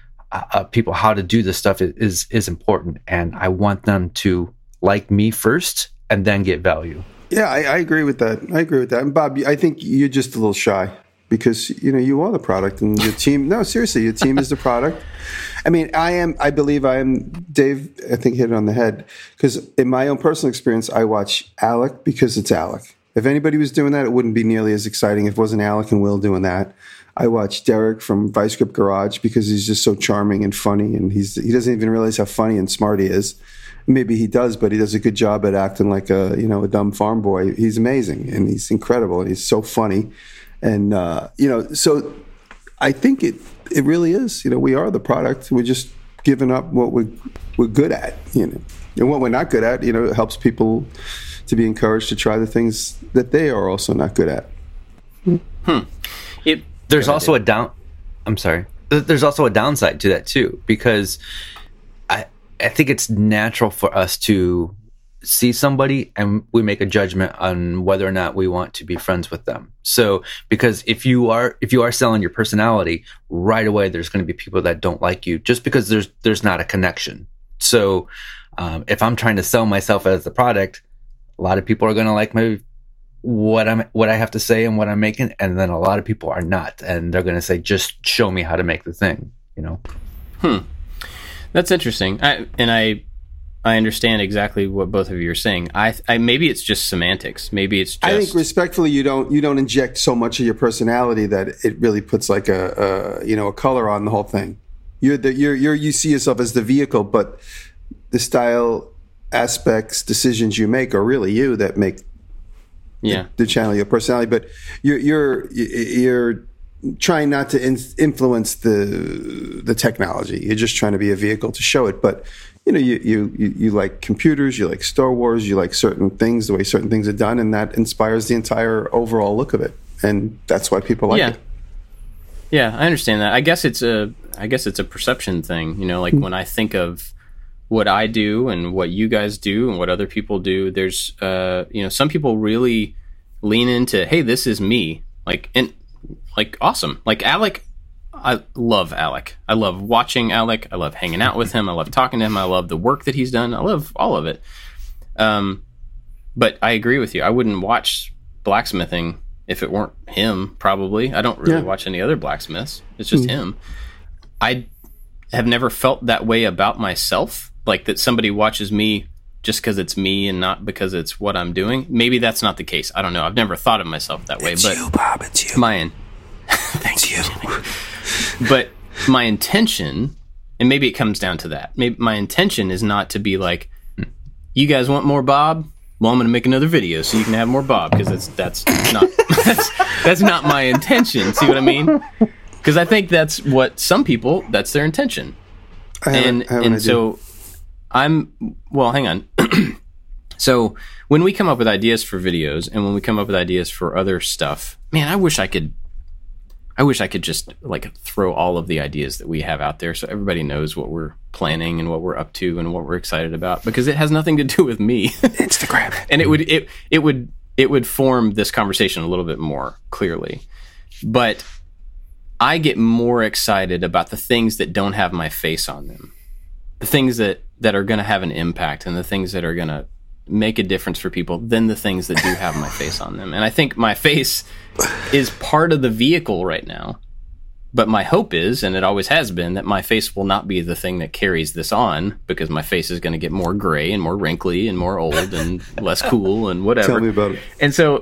Speaker 3: uh, people how to do this stuff is, is important. And I want them to like me first and then get value.
Speaker 2: Yeah, I, I agree with that. I agree with that. And Bob, I think you're just a little shy because, you know, you are the product and your team. No, seriously, your team is the product. I mean, I am, I believe I am, Dave, I think hit it on the head. Because in my own personal experience, I watch Alec because it's Alec. If anybody was doing that, it wouldn't be nearly as exciting if it wasn't Alec and Will doing that. I watch Derek from Vice Grip Garage because he's just so charming and funny. And he's he doesn't even realize how funny and smart he is. Maybe he does, but he does a good job at acting like a, you know, a dumb farm boy. He's amazing and he's incredible and he's so funny. And, uh, you know, so I think it, it really is, you know, we are the product. We're just giving up what we're, we're good at, you know, and what we're not good at, you know, it helps people to be encouraged to try the things that they are also not good at.
Speaker 1: Hmm.
Speaker 3: It, There's also a down, I'm sorry. There's also a downside to that too, because I, I think it's natural for us to see somebody and we make a judgment on whether or not we want to be friends with them. So, because if you are if you are selling your personality, right away there's going to be people that don't like you just because there's there's not a connection. So, um, if I'm trying to sell myself as the product, a lot of people are going to like my what I'm what I have to say and what I'm making, and then a lot of people are not, and they're going to say, just show me how to make the thing, you know.
Speaker 1: Hmm. That's interesting. I, and I I understand exactly what both of you are saying. I, I maybe it's just semantics. Maybe it's just
Speaker 2: I think respectfully you don't you don't inject so much of your personality that it really puts like a, a you know a color on the whole thing. You're the you're you're you see yourself as the vehicle, but the style, aspects, decisions you make are really you that make
Speaker 1: yeah
Speaker 2: the, the channel your personality. But you're you're you're trying not to in, influence the the technology. You're just trying to be a vehicle to show it. But you know, you, you you you like computers, you like Star Wars, you like certain things, the way certain things are done, and that inspires the entire overall look of it, and that's why people like
Speaker 1: yeah.
Speaker 2: it.
Speaker 1: Yeah, I understand that. I guess it's a I guess it's a perception thing. You know, like mm-hmm. when I think of what I do and what you guys do and what other people do, there's uh you know some people really lean into, hey, this is me, like and. Like, awesome. Like, Alec, I love Alec. I love watching Alec. I love hanging out with him. I love talking to him. I love the work that he's done. I love all of it. Um, but I agree with you. I wouldn't watch blacksmithing if it weren't him, probably. I don't really yeah. watch any other blacksmiths. It's just mm. him. I have never felt that way about myself, like that somebody watches me just because it's me and not because it's what I'm doing. Maybe that's not the case. I don't know. I've never thought of myself that way.
Speaker 2: It's
Speaker 1: but
Speaker 2: you, Bob. It's you.
Speaker 1: My in-
Speaker 2: Thank you.
Speaker 1: But my intention, and maybe it comes down to that. Maybe my intention is not to be like, you guys want more Bob? Well, I'm going to make another video so you can have more Bob, because that's that's not that's, that's not my intention. See what I mean? Because I think that's what some people, that's their intention.
Speaker 2: I
Speaker 1: and
Speaker 2: I
Speaker 1: and so I'm well. Hang on. So when we come up with ideas for videos, and when we come up with ideas for other stuff, man, I wish I could. I wish I could just like throw all of the ideas that we have out there so everybody knows what we're planning and what we're up to and what we're excited about, because it has nothing to do with me.
Speaker 2: Instagram.
Speaker 1: And it would it it would it would form this conversation a little bit more clearly. But I get more excited about the things that don't have my face on them. The things that, that are going to have an impact and the things that are going to make a difference for people than the things that do have my face on them. And I think my face is part of the vehicle right now. But my hope is, and it always has been, that my face will not be the thing that carries this on, because my face is going to get more gray and more wrinkly and more old and less cool and whatever.
Speaker 2: Tell me about it.
Speaker 1: And so...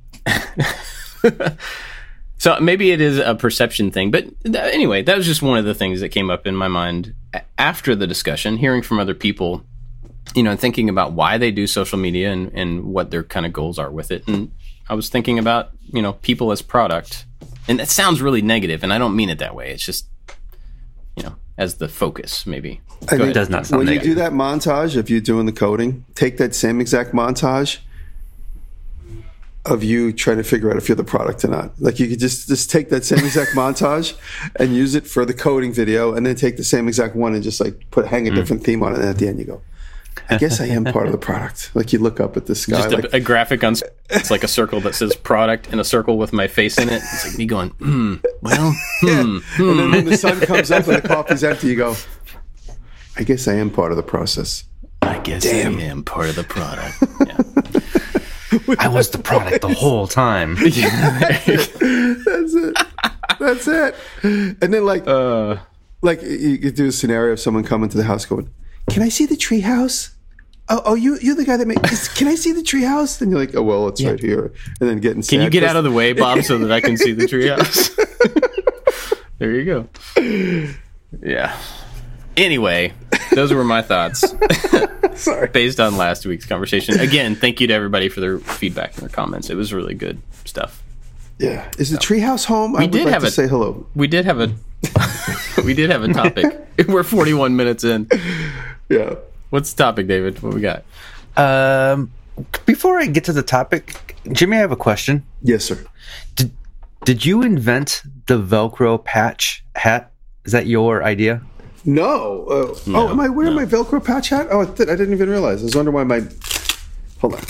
Speaker 1: So maybe it is a perception thing, but th- anyway, that was just one of the things that came up in my mind after the discussion, hearing from other people you know, thinking about why they do social media and, and what their kind of goals are with it. And I was thinking about, you know, people as product. And that sounds really negative, and I don't mean it that way. It's just, you know, as the focus, maybe.
Speaker 2: I mean, it does not sound when negative. You do that montage of you doing the coding, take that same exact montage of you trying to figure out if you're the product or not. Like, you could just, just take that same exact montage and use it for the coding video, and then take the same exact one and just like put hang a different mm. theme on it, and at the end you go, I guess I am part of the product. Like, you look up at the sky.
Speaker 1: Just a,
Speaker 2: like,
Speaker 1: a graphic on, it's like a circle that says product and a circle with my face in it. It's like me going, hmm, well, hmm,
Speaker 2: yeah. hmm. And then when the sun comes up and the coffee's empty, you go, I guess I am part of the process.
Speaker 1: I guess Damn. I am part of the product. Yeah.
Speaker 3: I was the product the whole time.
Speaker 2: Yeah, that's it. That's it. And then like, uh, like you could do a scenario of someone coming to the house going, can I see the treehouse? Oh, oh, you, you're the guy that makes, can I see the treehouse? And you're like, oh, well, it's yeah. right here. And then getting sad.
Speaker 1: Can you get out of the way, Bob, so that I can see the treehouse? There you go. Yeah. Anyway, those were my thoughts.
Speaker 2: Sorry.
Speaker 1: Based on last week's conversation. Again, thank you to everybody for their feedback and their comments. It was really good stuff.
Speaker 2: Yeah. Is the treehouse home? We I would did like have to a, say hello.
Speaker 1: We did have a we did have a topic. We're forty-one minutes in.
Speaker 2: Yeah.
Speaker 1: What's the topic, David? What we got?
Speaker 3: Um, before I get to the topic, Jimmy, I have a question.
Speaker 2: Yes, sir.
Speaker 3: Did Did you invent the Velcro patch hat? Is that your idea?
Speaker 2: No. Uh, no oh, am I wearing no. my Velcro patch hat? Oh, I, th- I didn't even realize. I was wondering why my... Hold on.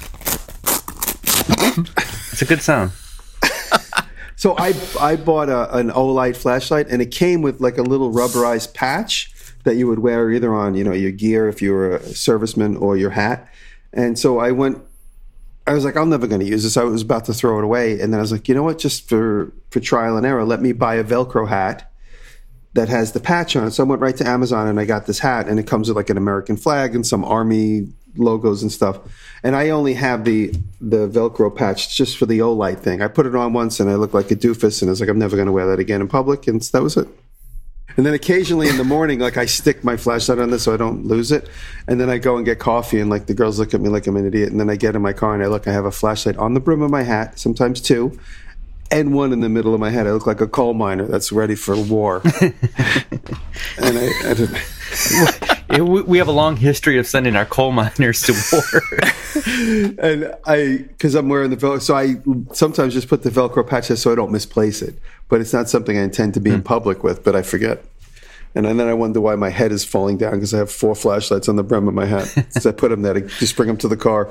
Speaker 3: It's a good sound.
Speaker 2: So I I bought a, an Olight flashlight, and it came with like a little rubberized patch that you would wear either on, you know, your gear if you were a serviceman, or your hat. And so I went... I was like, I'm never going to use this. I was about to throw it away. And then I was like, you know what? Just for, for trial and error, let me buy a Velcro hat that has the patch on it. So I went right to Amazon and I got this hat, and it comes with like an American flag and some Army logos and stuff. And I only have the the Velcro patch just for the Olight thing. I put it on once and I looked like a doofus, and I was like, I'm never going to wear that again in public. And that was it. And then occasionally in the morning, like I stick my flashlight on this so I don't lose it. And then I go and get coffee, and like the girls look at me like I'm an idiot. And then I get in my car and I look, I have a flashlight on the brim of my hat, sometimes two, and one in the middle of my head. I look like a coal miner that's ready for war. And I, I
Speaker 3: didn't. We have a long history of sending our coal miners to war.
Speaker 2: And I, because I'm wearing the Velcro, so I sometimes just put the Velcro patch so I don't misplace it. But it's not something I intend to be mm. in public with, but I forget. And then I wonder why my head is falling down, because I have four flashlights on the brim of my hat. So I put them there to just bring them to the car.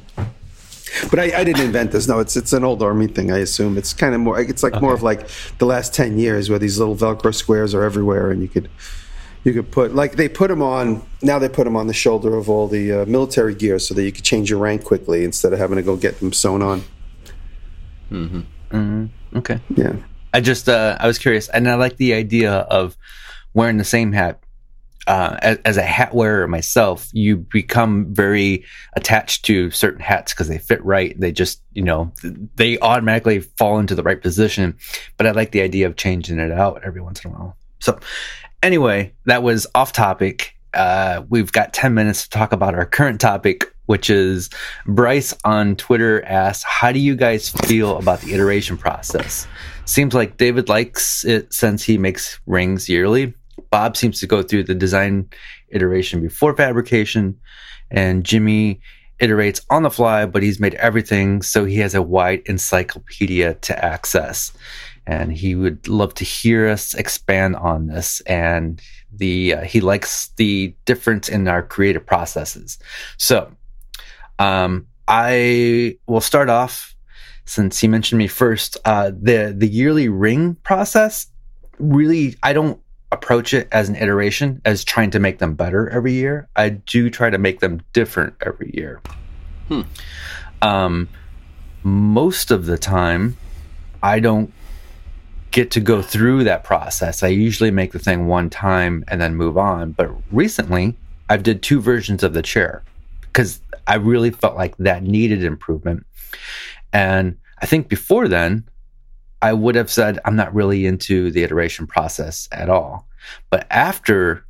Speaker 2: But I, I didn't invent this. No, it's it's an old Army thing, I assume. It's kind of more, it's like okay. more of like the last ten years where these little Velcro squares are everywhere, and you could you could put, like they put them on, now they put them on the shoulder of all the uh, military gear so that you could change your rank quickly instead of having to go get them sewn on.
Speaker 3: Mm-hmm. Mm-hmm. Okay.
Speaker 2: Yeah.
Speaker 3: I just, uh, I was curious, and I like the idea of wearing the same hat. Uh, as, as a hat wearer myself, you become very attached to certain hats because they fit right. They just, you know, they automatically fall into the right position. But I like the idea of changing it out every once in a while. So anyway, that was off topic. Uh, we've got ten minutes to talk about our current topic, which is Bryce on Twitter asked, how do you guys feel about the iteration process? Seems like David likes it since he makes rings yearly. Bob seems to go through the design iteration before fabrication, and Jimmy iterates on the fly, but he's made everything so he has a wide encyclopedia to access. And he would love to hear us expand on this. And the uh, he likes the difference in our creative processes. So um, I will start off. Since he mentioned me first, uh, the the yearly ring process, really, I don't approach it as an iteration, as trying to make them better every year. I do try to make them different every year. Hmm. Um, most of the time, I don't get to go through that process. I usually make the thing one time and then move on. But recently, I've did two versions of the chair because I really felt like that needed improvement. And I think before then, I would have said I'm not really into the iteration process at all. But after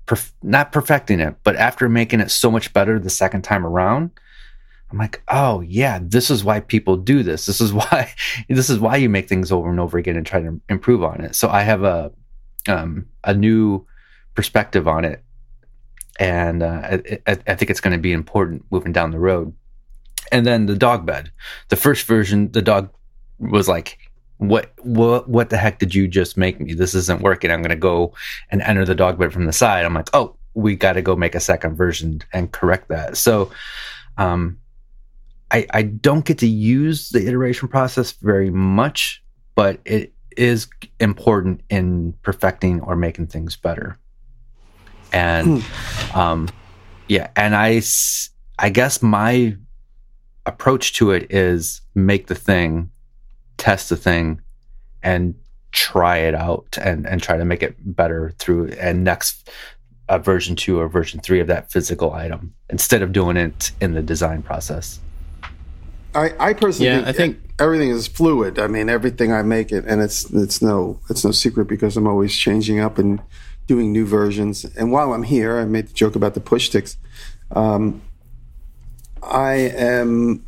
Speaker 3: perf- not perfecting it, but after making it so much better the second time around, I'm like, oh yeah, this is why people do this. This is why this is why you make things over and over again and try to improve on it. So I have a um, a new perspective on it, and uh, I, I, I think it's going to be important moving down the road. And then the dog bed, the first version, the dog was like, what what what the heck did you just make me? This isn't working. I'm going to go and enter the dog bed from the side. I'm like, oh, we got to go make a second version and correct that. So um I, I don't get to use the iteration process very much, but it is important in perfecting or making things better. And, mm. um, yeah, and I, I guess my approach to it is make the thing, test the thing, and try it out and, and try to make it better through and next uh, version two or version three of that physical item instead of doing it in the design process.
Speaker 2: I, I personally
Speaker 1: yeah,
Speaker 2: think,
Speaker 1: I think
Speaker 2: everything is fluid. I mean, everything I make it, and it's it's no it's no secret because I'm always changing up and doing new versions. And while I'm here, I made the joke about the push sticks. Um, I am.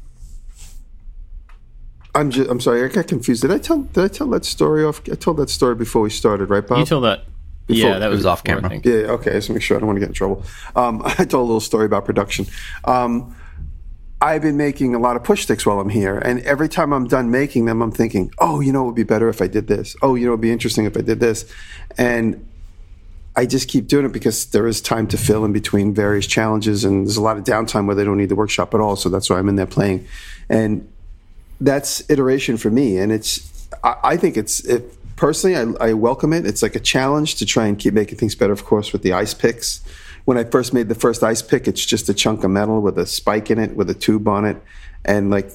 Speaker 2: I'm just. I'm sorry. I got confused. Did I tell? Did I tell that story off? I told that story before we started, right, Bob?
Speaker 1: You told that. Before, yeah, that was, was off camera.
Speaker 2: Yeah. Okay. Just make sure I don't want to get in trouble. Um, I told a little story about production. Um, I've been making a lot of push sticks while I'm here, and every time I'm done making them, I'm thinking, oh, you know, it would be better if I did this. Oh, you know, it would be interesting if I did this. And I just keep doing it because there is time to fill in between various challenges, and there's a lot of downtime where they don't need the workshop at all, so that's why I'm in there playing. And that's iteration for me, and it's, I, I think it's, it, personally, I, I welcome it. It's like a challenge to try and keep making things better, of course, with the ice picks. When I first made the first ice pick, it's just a chunk of metal with a spike in it, with a tube on it. And like,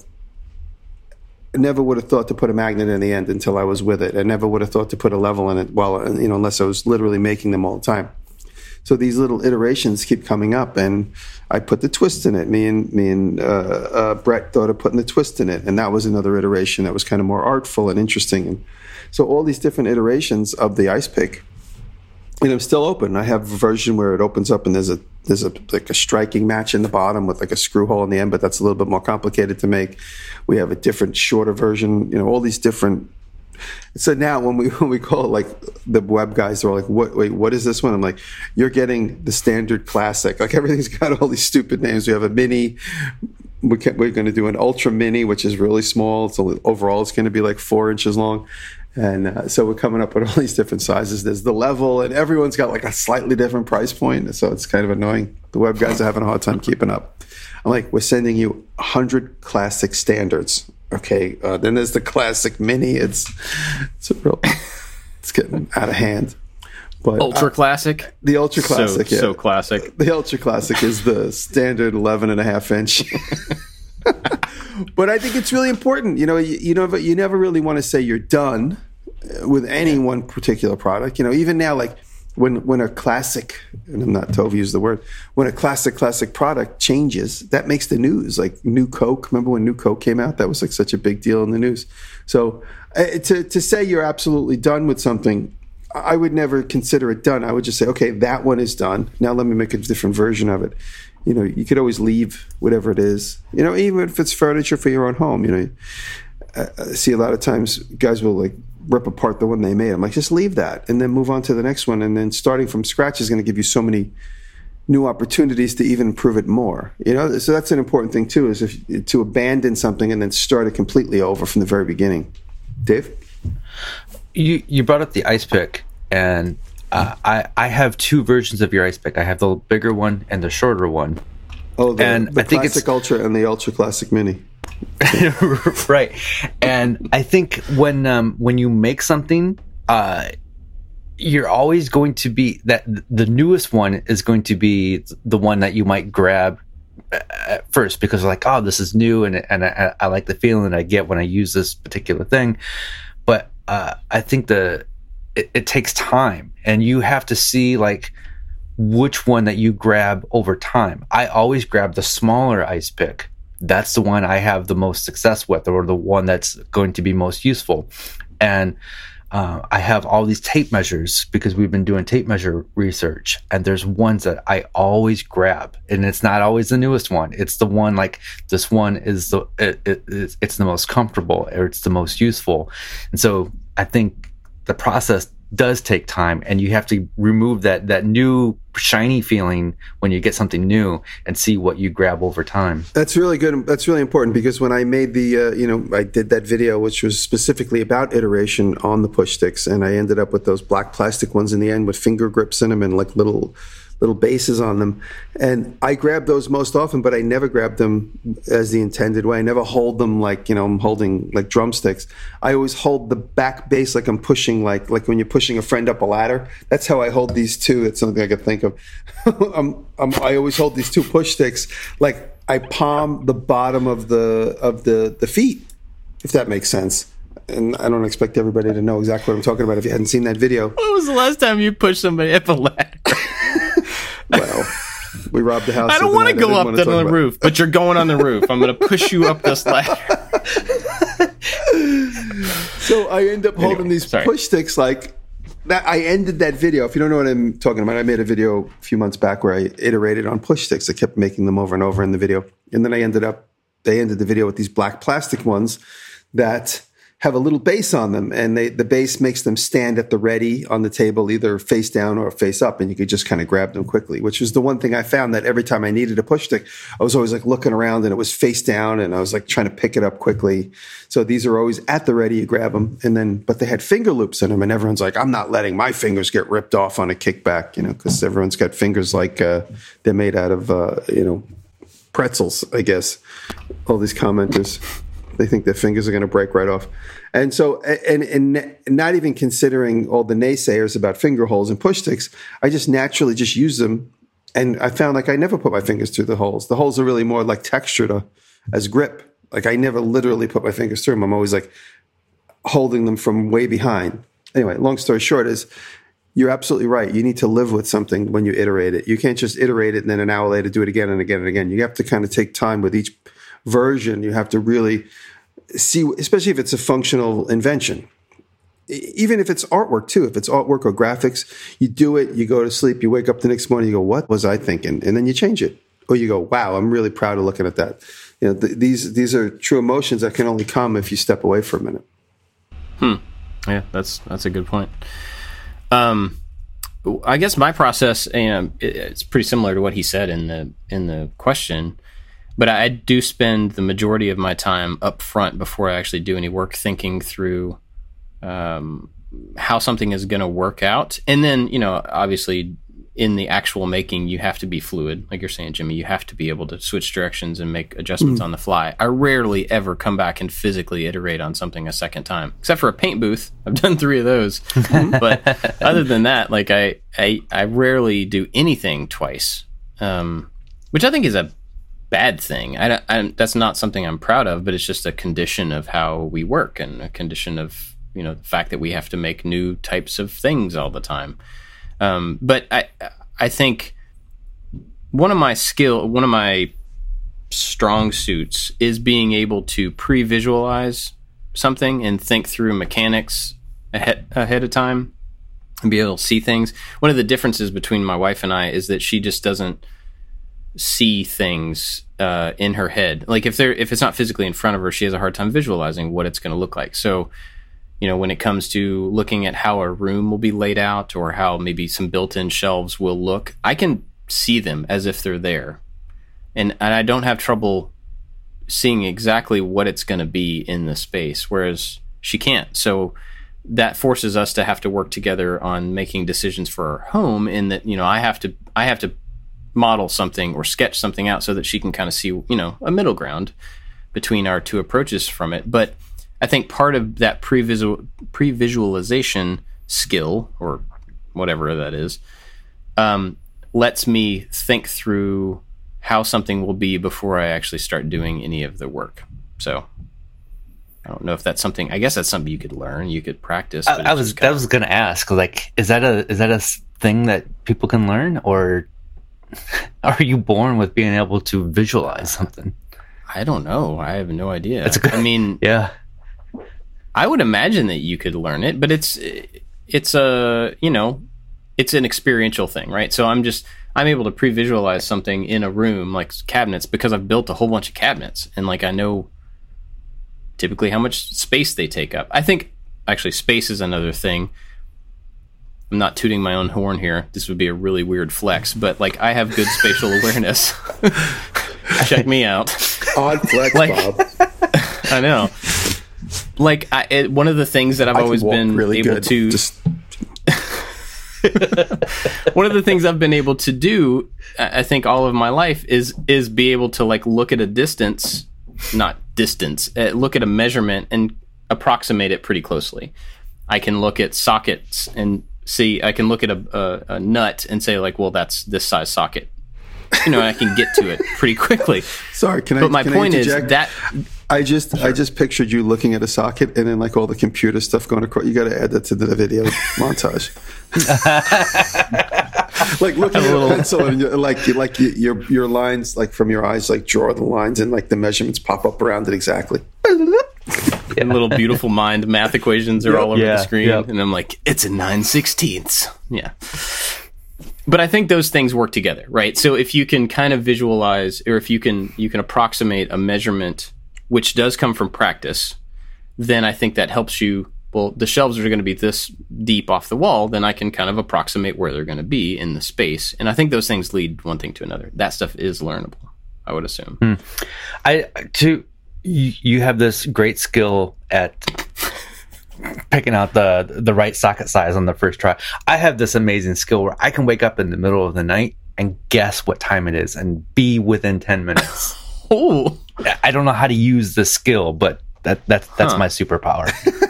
Speaker 2: I never would have thought to put a magnet in the end until I was with it. I never would have thought to put a level in it, well, you know, unless I was literally making them all the time. So these little iterations keep coming up, and I put the twist in it. Me and me and uh, uh, Brett thought of putting the twist in it, and that was another iteration that was kind of more artful and interesting. And so all these different iterations of the ice pick. And I'm still open. I have a version where it opens up and there's a there's a like a striking match in the bottom with like a screw hole in the end, but that's a little bit more complicated to make. We have a different, shorter version. You know, all these different. So now when we when we call it, like, the web guys are like, what? Wait, what is this one? I'm like, you're getting the standard classic. Like, everything's got all these stupid names. We have a mini. We can, we're going to do an ultra mini, which is really small. So overall, it's going to be like four inches long. And uh, so we're coming up with all these different sizes. There's the level, and everyone's got like a slightly different price point. So it's kind of annoying. The web guys are having a hard time keeping up. I'm like, we're sending you one hundred classic standards. Okay. Uh, then there's the classic mini. It's it's a real, it's getting out of hand. But
Speaker 1: ultra classic.
Speaker 2: Uh, the ultra classic.
Speaker 1: So,
Speaker 2: yeah.
Speaker 1: so classic.
Speaker 2: The ultra classic is the standard eleven and a half inch. But I think it's really important. You know, you, you know, you never really want to say you're done with any one particular product. You know, even now, like when when a classic, and I'm not to overuse the word, when a classic classic product changes, that makes the news. Like New Coke. Remember when New Coke came out? That was like such a big deal in the news. So uh, to to say you're absolutely done with something, I would never consider it done. I would just say, okay, that one is done. Now let me make a different version of it. You know, you could always leave whatever it is. You know, even if it's furniture for your own home. You know, I see a lot of times guys will like rip apart the one they made. I'm like, just leave that and then move on to the next one. And then starting from scratch is going to give you so many new opportunities to even improve it more. You know, so that's an important thing too, is if to abandon something and then start it completely over from the very beginning. Dave?
Speaker 3: You you brought up the ice pick, and uh, I I have two versions of your ice pick. I have the bigger one and the shorter one.
Speaker 2: Oh, the,
Speaker 3: and
Speaker 2: the
Speaker 3: I think
Speaker 2: classic
Speaker 3: it's,
Speaker 2: ultra and the ultra classic mini.
Speaker 3: Right. And I think when um, when you make something, uh, you're always going to be that the newest one is going to be the one that you might grab at first because like, oh, this is new and and I, I like the feeling I get when I use this particular thing. But uh, I think the it, it takes time, and you have to see like which one that you grab over time. I always grab the smaller ice pick. That's the one I have the most success with, or the one that's going to be most useful. And uh, I have all these tape measures because we've been doing tape measure research, and there's ones that I always grab, and it's not always the newest one. It's the one like this one is the it, it, it's, it's the most comfortable, or it's the most useful. And so I think the process does take time, and you have to remove that that new shiny feeling when you get something new and see what you grab over time.
Speaker 2: That's really good. That's really important, because when I made the, uh, you know, I did that video, which was specifically about iteration on the push sticks, and I ended up with those black plastic ones in the end with finger grips in them and like little little bases on them. And I grab those most often, but I never grab them as the intended way. I never hold them like, you know, I'm holding like drumsticks. I always hold the back base like I'm pushing, like like when you're pushing a friend up a ladder. That's how I hold these two. It's something I could think of. I'm, I'm, I always hold these two push sticks like I palm the bottom of the of the, the feet, if that makes sense. And I don't expect everybody to know exactly what I'm talking about if you hadn't seen that video.
Speaker 1: When was the last time you pushed somebody up a ladder?
Speaker 2: Well, we robbed the house.
Speaker 1: I don't want to go up on the roof, but you're going on the roof. I'm going to push you up this ladder.
Speaker 2: So I end up holding anyway, these sorry. push sticks like that. I ended that video. If you don't know what I'm talking about, I made a video a few months back where I iterated on push sticks. I kept making them over and over in the video. And then I ended up, they ended the video with these black plastic ones that have a little base on them, and they, the base makes them stand at the ready on the table, either face down or face up, and you could just kind of grab them quickly, which was the one thing I found that every time I needed a push stick, I was always like looking around and it was face down, and I was like trying to pick it up quickly. So these are always at the ready, you grab them, and then, but they had finger loops in them, and everyone's like, I'm not letting my fingers get ripped off on a kickback, you know, because everyone's got fingers like uh, they're made out of, uh, you know, pretzels, I guess. All these commenters. They think their fingers are going to break right off. And so, and, and not even considering all the naysayers about finger holes and push sticks, I just naturally just use them. And I found like I never put my fingers through the holes. The holes are really more like texture to, as grip. Like I never literally put my fingers through them. I'm always like holding them from way behind. Anyway, long story short is you're absolutely right. You need to live with something when you iterate it. You can't just iterate it and then an hour later do it again and again and again. You have to kind of take time with each version. You have to really see, especially if it's a functional invention, even if it's artwork too, if it's artwork or graphics, you do it, you go to sleep, you wake up the next morning, you go, what was I thinking? And then you change it. Or you go, wow, I'm really proud of looking at that. You know, th- these, these are true emotions that can only come if you step away for a minute.
Speaker 1: Hmm. Yeah, that's, that's a good point. Um, I guess my process, you know, it's pretty similar to what he said in the, in the question. But I do spend the majority of my time up front before I actually do any work thinking through um, how something is going to work out. And then, you know, obviously in the actual making, you have to be fluid. Like you're saying, Jimmy, you have to be able to switch directions and make adjustments mm. on the fly. I rarely ever come back and physically iterate on something a second time, except for a paint booth. I've done three of those. But other than that, like I, I, I rarely do anything twice, um, which I think is a bad thing. I, I, that's not something I'm proud of, but it's just a condition of how we work and a condition of, you know, the fact that we have to make new types of things all the time. Um, but I, I think one of my skill, one of my strong suits is being able to pre-visualize something and think through mechanics ahead, ahead of time and be able to see things. One of the differences between my wife and I is that she just doesn't see things uh, in her head. Like if they're if it's not physically in front of her, she has a hard time visualizing what it's going to look like. So, you know, when it comes to looking at how a room will be laid out or how maybe some built-in shelves will look, I can see them as if they're there. And, and I don't have trouble seeing exactly what it's going to be in the space, whereas she can't. So that forces us to have to work together on making decisions for our home, in that, you know, I have to I have to model something or sketch something out so that she can kind of see, you know, a middle ground between our two approaches from it. But I think part of that pre-visual, pre-visualization skill, or whatever that is, um, lets me think through how something will be before I actually start doing any of the work. So I don't know if that's something, I guess that's something you could learn, you could practice.
Speaker 3: I, I was, I was going to ask, like, is that a, is that a thing that people can learn, or are you born with being able to visualize something?
Speaker 1: I don't know. I have no idea.
Speaker 3: That's a good,
Speaker 1: I mean,
Speaker 3: yeah.
Speaker 1: I would imagine that you could learn it, but it's it's a you know it's an experiential thing, right? So I'm just I'm able to pre-visualize something in a room like cabinets because I've built a whole bunch of cabinets, and like I know typically how much space they take up. I think actually space is another thing. I'm not tooting my own horn here. This would be a really weird flex, but like I have good spatial awareness. Check me out.
Speaker 2: Odd flex, like, Bob.
Speaker 1: I know. Like I, it, one of the things that I've
Speaker 2: I
Speaker 1: always been
Speaker 2: really
Speaker 1: able
Speaker 2: good.
Speaker 1: to.
Speaker 2: Just...
Speaker 1: One of the things I've been able to do, I think, all of my life is is be able to like look at a distance, not distance, uh, look at a measurement and approximate it pretty closely. I can look at sockets and see. I can look at a, a, a nut and say like, well, that's this size socket. You know, I can get to it pretty quickly.
Speaker 2: Sorry, can I?
Speaker 1: But my
Speaker 2: can
Speaker 1: point
Speaker 2: I
Speaker 1: is that
Speaker 2: I just I just pictured you looking at a socket and then like all the computer stuff going across. You got to add that to the video montage. Like looking at a pencil and you're, like you like you, your your lines like from your eyes like draw the lines and like the measurements pop up around it exactly.
Speaker 1: And little beautiful mind math equations are yep, all over
Speaker 3: yeah,
Speaker 1: the screen,
Speaker 3: yep.
Speaker 1: and I'm like, it's a nine sixteenths. Yeah. But I think those things work together, right? So if you can kind of visualize, or if you can you can approximate a measurement, which does come from practice, then I think that helps you. Well, the shelves are going to be this deep off the wall, then I can kind of approximate where they're going to be in the space. And I think those things lead one thing to another. That stuff is learnable, I would assume.
Speaker 3: Hmm. I to you, you have this great skill at picking out the the right socket size on the first try. I have this amazing skill where I can wake up in the middle of the night and guess what time it is and be within ten minutes.
Speaker 1: Oh,
Speaker 3: I don't know how to use the skill, but that that's that's huh. my superpower.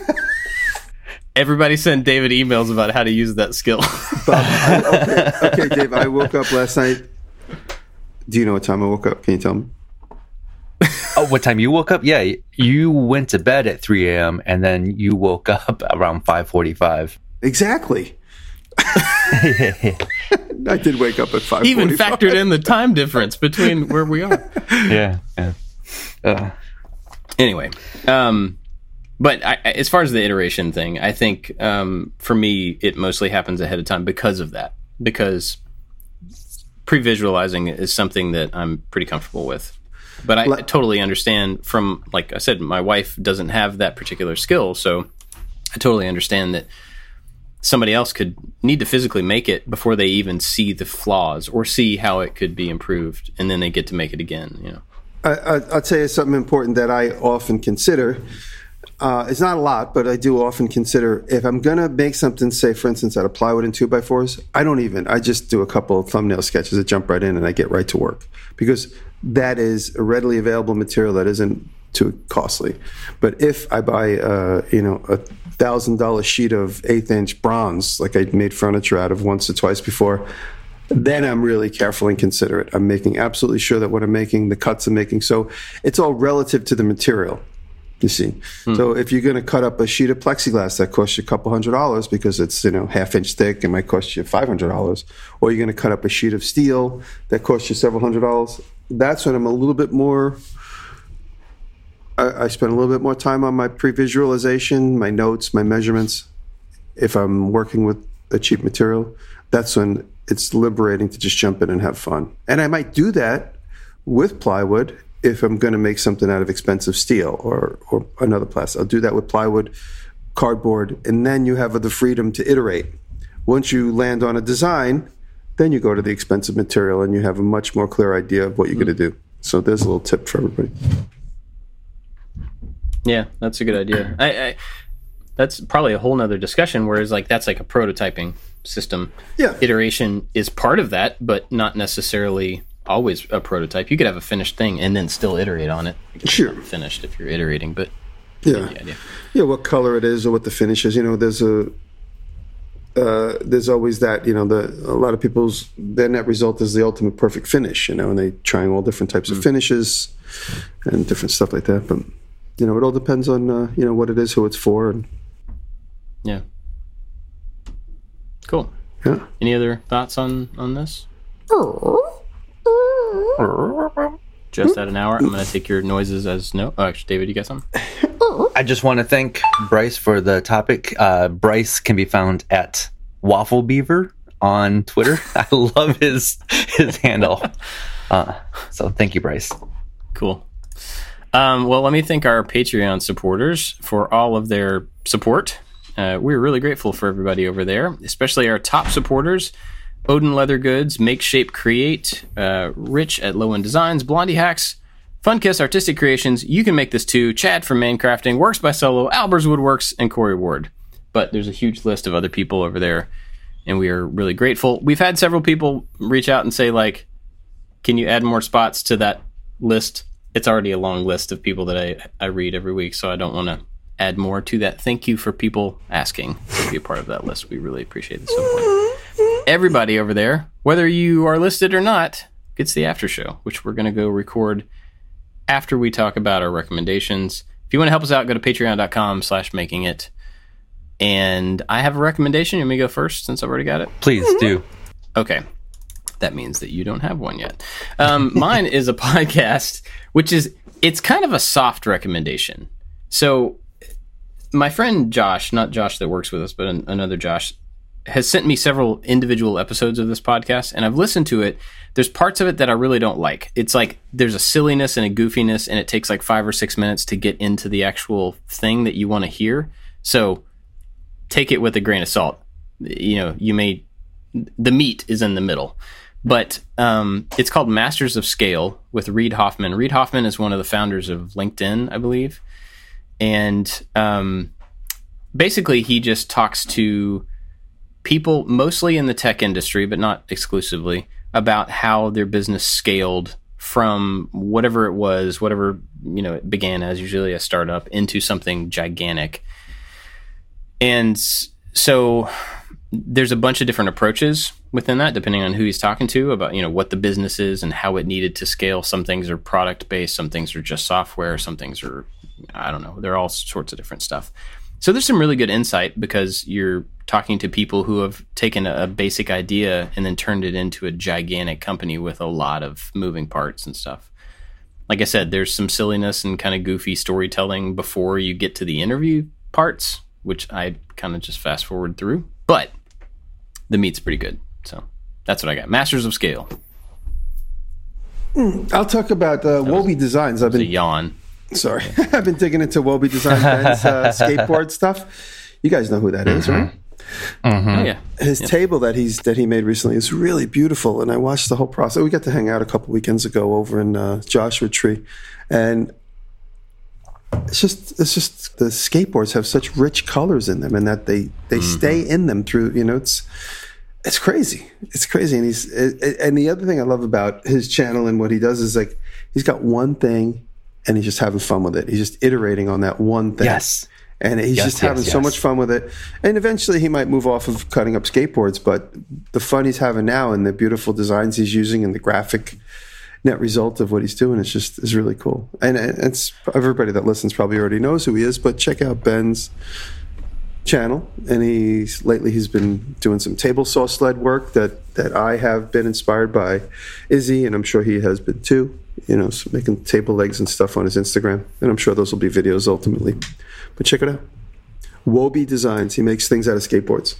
Speaker 1: Everybody send David emails about how to use that skill.
Speaker 2: Bob, I, okay, okay, Dave. I woke up last night. Do you know what time I woke up? Can you tell me?
Speaker 3: Oh, what time you woke up? Yeah, you went to bed at three a.m. and then you woke up around five forty-five.
Speaker 2: Exactly. I did wake up at five.
Speaker 1: Even factored in the time difference between where we are.
Speaker 3: Yeah. yeah. Uh.
Speaker 1: Anyway, um, but I, as far as the iteration thing, I think um, for me it mostly happens ahead of time because of that. Because pre-visualizing is something that I'm pretty comfortable with. But I Let, totally understand from, like I said, my wife doesn't have that particular skill, so I totally understand that somebody else could need to physically make it before they even see the flaws or see how it could be improved, and then they get to make it again. You know,
Speaker 2: I, I, I'll tell you something important that I often consider. Uh, it's not a lot, but I do often consider if I'm going to make something, say, for instance, out of plywood and two by fours, I don't even, I just do a couple of thumbnail sketches that jump right in and I get right to work because that is a readily available material that isn't too costly. But if I buy, uh, you know, a thousand dollar sheet of eighth inch bronze, like I made furniture out of once or twice before, then I'm really careful and considerate. I'm making absolutely sure that what I'm making, the cuts I'm making. So it's all relative to the material, you see. Hmm. So if you're going to cut up a sheet of plexiglass that costs you a couple hundred dollars because it's, you know, half inch thick and might cost you five hundred dollars, or you're going to cut up a sheet of steel that costs you several hundred dollars, that's when I'm a little bit more, I, I spend a little bit more time on my pre-visualization, my notes, my measurements. If I'm working with a cheap material, that's when it's liberating to just jump in and have fun. And I might do that with plywood if I'm going to make something out of expensive steel or, or another plastic. I'll do that with plywood, cardboard, and then you have the freedom to iterate. Once you land on a design, then you go to the expensive material and you have a much more clear idea of what you're mm-hmm. going to do. So there's a little tip for everybody.
Speaker 1: Yeah, that's a good idea. I, I that's probably a whole nother discussion, whereas like that's like a prototyping system.
Speaker 2: Yeah.
Speaker 1: Iteration is part of that, but not necessarily always a prototype. You could have a finished thing and then still iterate on it.
Speaker 2: Sure.
Speaker 1: Finished if you're iterating, but
Speaker 2: yeah. Yeah, what color it is or what the finish is. You know, there's a uh, there's always that, you know, the a lot of people's their net result is the ultimate perfect finish, you know, and they trying all different types mm. of finishes and different stuff like that. But you know, it all depends on uh, you know, what it is, who it's for, and
Speaker 1: yeah. Cool.
Speaker 2: Yeah.
Speaker 1: Any other thoughts on on this? Just at an hour. I'm going to take your noises as no. Oh, actually, David, you got something?
Speaker 3: I I just want to thank Bryce for the topic. Uh, Bryce can be found at Waffle Beaver on Twitter. I love his his handle. Uh, so thank you, Bryce.
Speaker 1: Cool. Um, well, let me thank our Patreon supporters for all of their support. Uh, we're really grateful for everybody over there, especially our top supporters: Odin Leather Goods, Make Shape Create, uh, Rich at Low End Designs, Blondie Hacks, Funkiss Artistic Creations, You Can Make This Too, Chad from Maincrafting, Works by Solo, Albers Woodworks, and Corey Ward. But there's a huge list of other people over there, and we are really grateful. We've had several people reach out and say, like, can you add more spots to that list? It's already a long list of people that I, I read every week, so I don't want to add more to that. Thank you for people asking to be a part of that list. We really appreciate the support. Everybody over there, whether you are listed or not, gets the after show, which we're going to go record after we talk about our recommendations. If you want to help us out, go to patreon.com slash making it. And I have a recommendation. You want me to go first since I've already got it?
Speaker 3: Please do.
Speaker 1: Okay. That means that you don't have one yet. Um, mine is a podcast, which is, it's kind of a soft recommendation. So my friend Josh, not Josh that works with us, but an, another Josh, has sent me several individual episodes of this podcast, and I've listened to it. There's parts of it that I really don't like. It's like there's a silliness and a goofiness, and it takes like five or six minutes to get into the actual thing that you want to hear. So take it with a grain of salt. You know, you may, the meat is in the middle. But um, it's called Masters of Scale with Reid Hoffman. Reid Hoffman is one of the founders of LinkedIn, I believe. And um, basically, he just talks to people mostly in the tech industry, but not exclusively, about how their business scaled from whatever it was, whatever, you know, it began as usually a startup into something gigantic. And so there's a bunch of different approaches within that, depending on who he's talking to about, you know, what the business is and how it needed to scale. Some things are product based, some things are just software, some things are, I don't know, they're all sorts of different stuff. So there's some really good insight because you're talking to people who have taken a, a basic idea and then turned it into a gigantic company with a lot of moving parts and stuff. Like I said, there's some silliness and kind of goofy storytelling before you get to the interview parts, which I kind of just fast forward through. But the meat's pretty good. So that's what I got. Masters of Scale.
Speaker 2: Mm, I'll talk about uh, Wobie Designs. I've been
Speaker 1: a yawn.
Speaker 2: Sorry, I've been digging into Wobie Design Ben's uh, skateboard stuff. You guys know who that is, mm-hmm. right?
Speaker 1: Mm-hmm. Oh yeah.
Speaker 2: His
Speaker 1: yep.
Speaker 2: table that he's that he made recently is really beautiful, and I watched the whole process. We got to hang out a couple weekends ago over in uh, Joshua Tree, and it's just it's just the skateboards have such rich colors in them, and that they they mm-hmm. stay in them through. You know, it's. It's crazy. It's crazy. And he's, and the other thing I love about his channel and what he does is like, he's got one thing and he's just having fun with it. He's just iterating on that one thing.
Speaker 3: Yes.
Speaker 2: And he's
Speaker 3: yes,
Speaker 2: just having
Speaker 3: yes,
Speaker 2: so
Speaker 3: yes.
Speaker 2: much fun with it. And eventually he might move off of cutting up skateboards, but the fun he's having now and the beautiful designs he's using and the graphic net result of what he's doing is just, is really cool. And it's, everybody that listens probably already knows who he is, but check out Ben's channel, and he's lately he's been doing some table saw sled work that that I have been inspired by Izzy, and I'm sure he has been too, you know, so making table legs and stuff on his Instagram, and I'm sure those will be videos ultimately, but check it out. Wobie Designs. He makes things out of skateboards.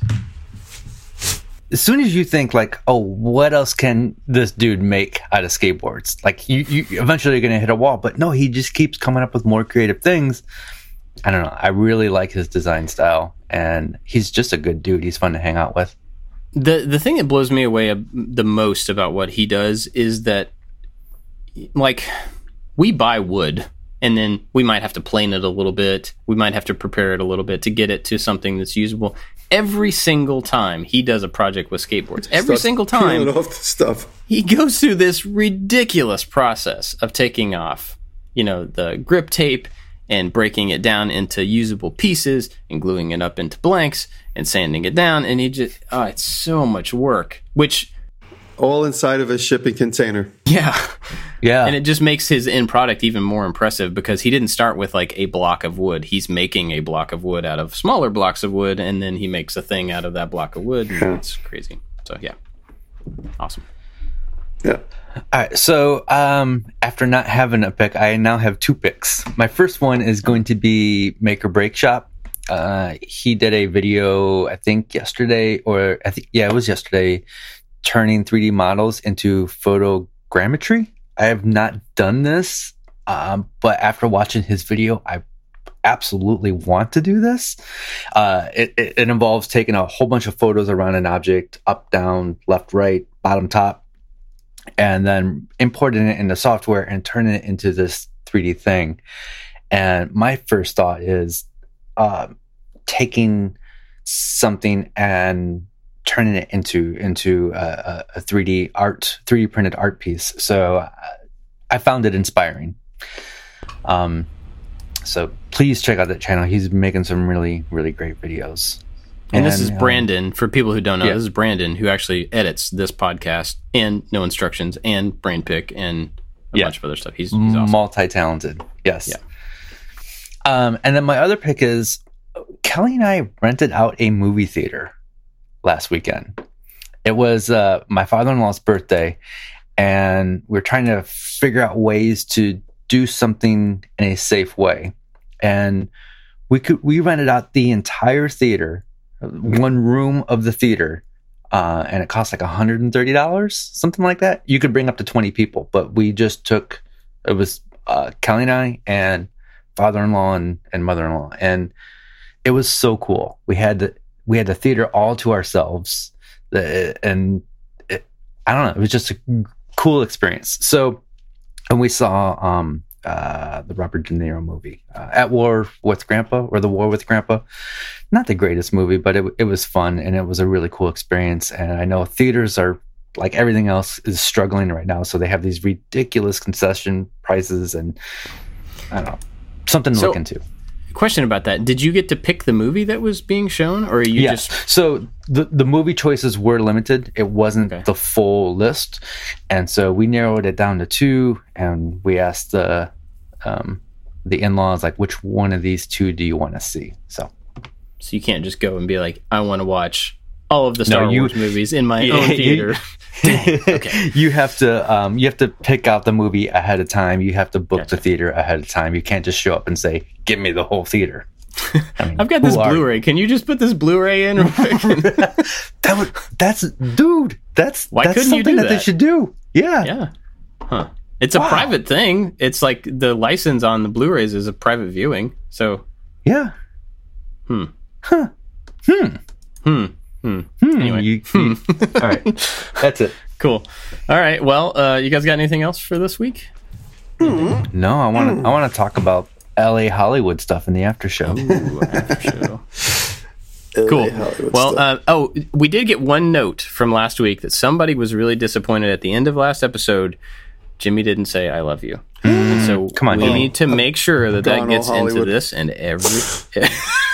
Speaker 3: As soon as you think like, oh, what else can this dude make out of skateboards, like you, you eventually you're gonna hit a wall, but no, he just keeps coming up with more creative things. I don't know. I really like his design style, and he's just a good dude. He's fun to hang out with.
Speaker 1: The the thing that blows me away the most about what he does is that, like, we buy wood, and then we might have to plane it a little bit. We might have to prepare it a little bit to get it to something that's usable. Every single time he does a project with skateboards, every
Speaker 2: Starts
Speaker 1: single time
Speaker 2: off the stuff.
Speaker 1: he goes through this ridiculous process of taking off, you know, the grip tape and breaking it down into usable pieces and gluing it up into blanks and sanding it down. And he just, oh, it's so much work, which...
Speaker 2: all inside of a shipping container.
Speaker 1: Yeah.
Speaker 3: Yeah.
Speaker 1: And it just makes his end product even more impressive because he didn't start with like a block of wood. He's making a block of wood out of smaller blocks of wood, and then he makes a thing out of that block of wood. And yeah. It's crazy. So, yeah. Awesome.
Speaker 2: Yeah.
Speaker 3: All right. So um, after not having a pick, I now have two picks. My first one is going to be Make or Break Shop. Uh, he did a video, I think yesterday, or I think yeah, it was yesterday, turning three D models into photogrammetry. I have not done this, um, but after watching his video, I absolutely want to do this. Uh, it, it, it involves taking a whole bunch of photos around an object, up, down, left, right, bottom, top, and then importing it into software and turning it into this three D thing. And my first thought is uh, taking something and turning it into into a, a three D art, three D printed art piece. So uh, I found it inspiring. Um, so please check out that channel. He's making some really, really great videos.
Speaker 1: And, and this is Brandon. Um, for people who don't know, yeah. This is Brandon who actually edits this podcast and No Instructions and Brain Pick and a yeah. bunch of other stuff. He's, he's awesome.
Speaker 3: Multi-talented. Yes.
Speaker 1: Yeah.
Speaker 3: Um, and then my other pick is Kelly and I rented out a movie theater last weekend. It was uh, my father-in-law's birthday, and we're trying to figure out ways to do something in a safe way. And we could we rented out the entire theater, one room of the theater, uh, and it cost like one hundred thirty dollars, something like that. You could bring up to twenty people, but we just took, it was uh, Kelly and I and father-in-law and, and mother-in-law, and it was so cool. We had the we had the theater all to ourselves, and it, I don't know, it was just a cool experience. So, and we saw um, uh, the Robert De Niro movie, uh, At War with Grandpa, or The War with Grandpa. Not the greatest movie, but it it was fun, and it was a really cool experience. And I know theaters are, like everything else, is struggling right now, so they have these ridiculous concession prices, and I don't know, something to so, look into.
Speaker 1: Question about that. Did you get to pick the movie that was being shown, or are you
Speaker 3: yes.
Speaker 1: just...
Speaker 3: So the, the movie choices were limited. It wasn't okay. the full list. And so we narrowed it down to two, and we asked the um, the in-laws, like, which one of these two do you want to see? So
Speaker 1: so you can't just go and be like, I want to watch all of the Star
Speaker 3: no, you,
Speaker 1: Wars movies in my own theater.
Speaker 3: Okay. You have to um, you have to pick out the movie ahead of time. You have to book gotcha. the theater ahead of time. You can't just show up and say, "Give me the whole theater."
Speaker 1: I mean, I've got this Blu-ray. You? Can you just put this Blu-ray in?
Speaker 3: that would that's dude. That's
Speaker 1: why
Speaker 3: that's
Speaker 1: couldn't
Speaker 3: something
Speaker 1: you do
Speaker 3: that?
Speaker 1: that
Speaker 3: they should do. Yeah,
Speaker 1: yeah. Huh. It's wow. a private thing. It's like the license on the Blu-rays is a private viewing. So
Speaker 3: yeah.
Speaker 1: Hmm.
Speaker 3: Huh. Hmm.
Speaker 1: Hmm. Hmm.
Speaker 3: Hmm.
Speaker 1: Anyway,
Speaker 3: you, you, all right, that's it.
Speaker 1: Cool. All right. Well, uh, you guys got anything else for this week?
Speaker 3: Mm. No, I want to. Mm. I want to talk about L A Hollywood stuff in the after show.
Speaker 1: Ooh, after show. Cool. Well, uh, oh, we did get one note from last week that somebody was really disappointed at the end of last episode. Jimmy didn't say "I love you," mm. and so
Speaker 3: come on,
Speaker 1: we
Speaker 3: Jimmy.
Speaker 1: need to make sure that that gets
Speaker 2: Hollywood.
Speaker 1: into this and every.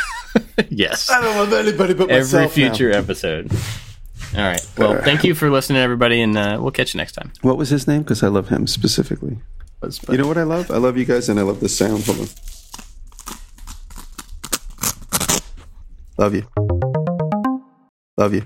Speaker 1: Yes.
Speaker 2: I don't love anybody but
Speaker 1: Every
Speaker 2: myself
Speaker 1: future
Speaker 2: now.
Speaker 1: episode. All right. Well, thank you for listening, everybody, and uh, we'll catch you next time.
Speaker 2: What was his name? Because I love him specifically. You know what I love? I love you guys, and I love the sound. Hold on. Love you. Love you.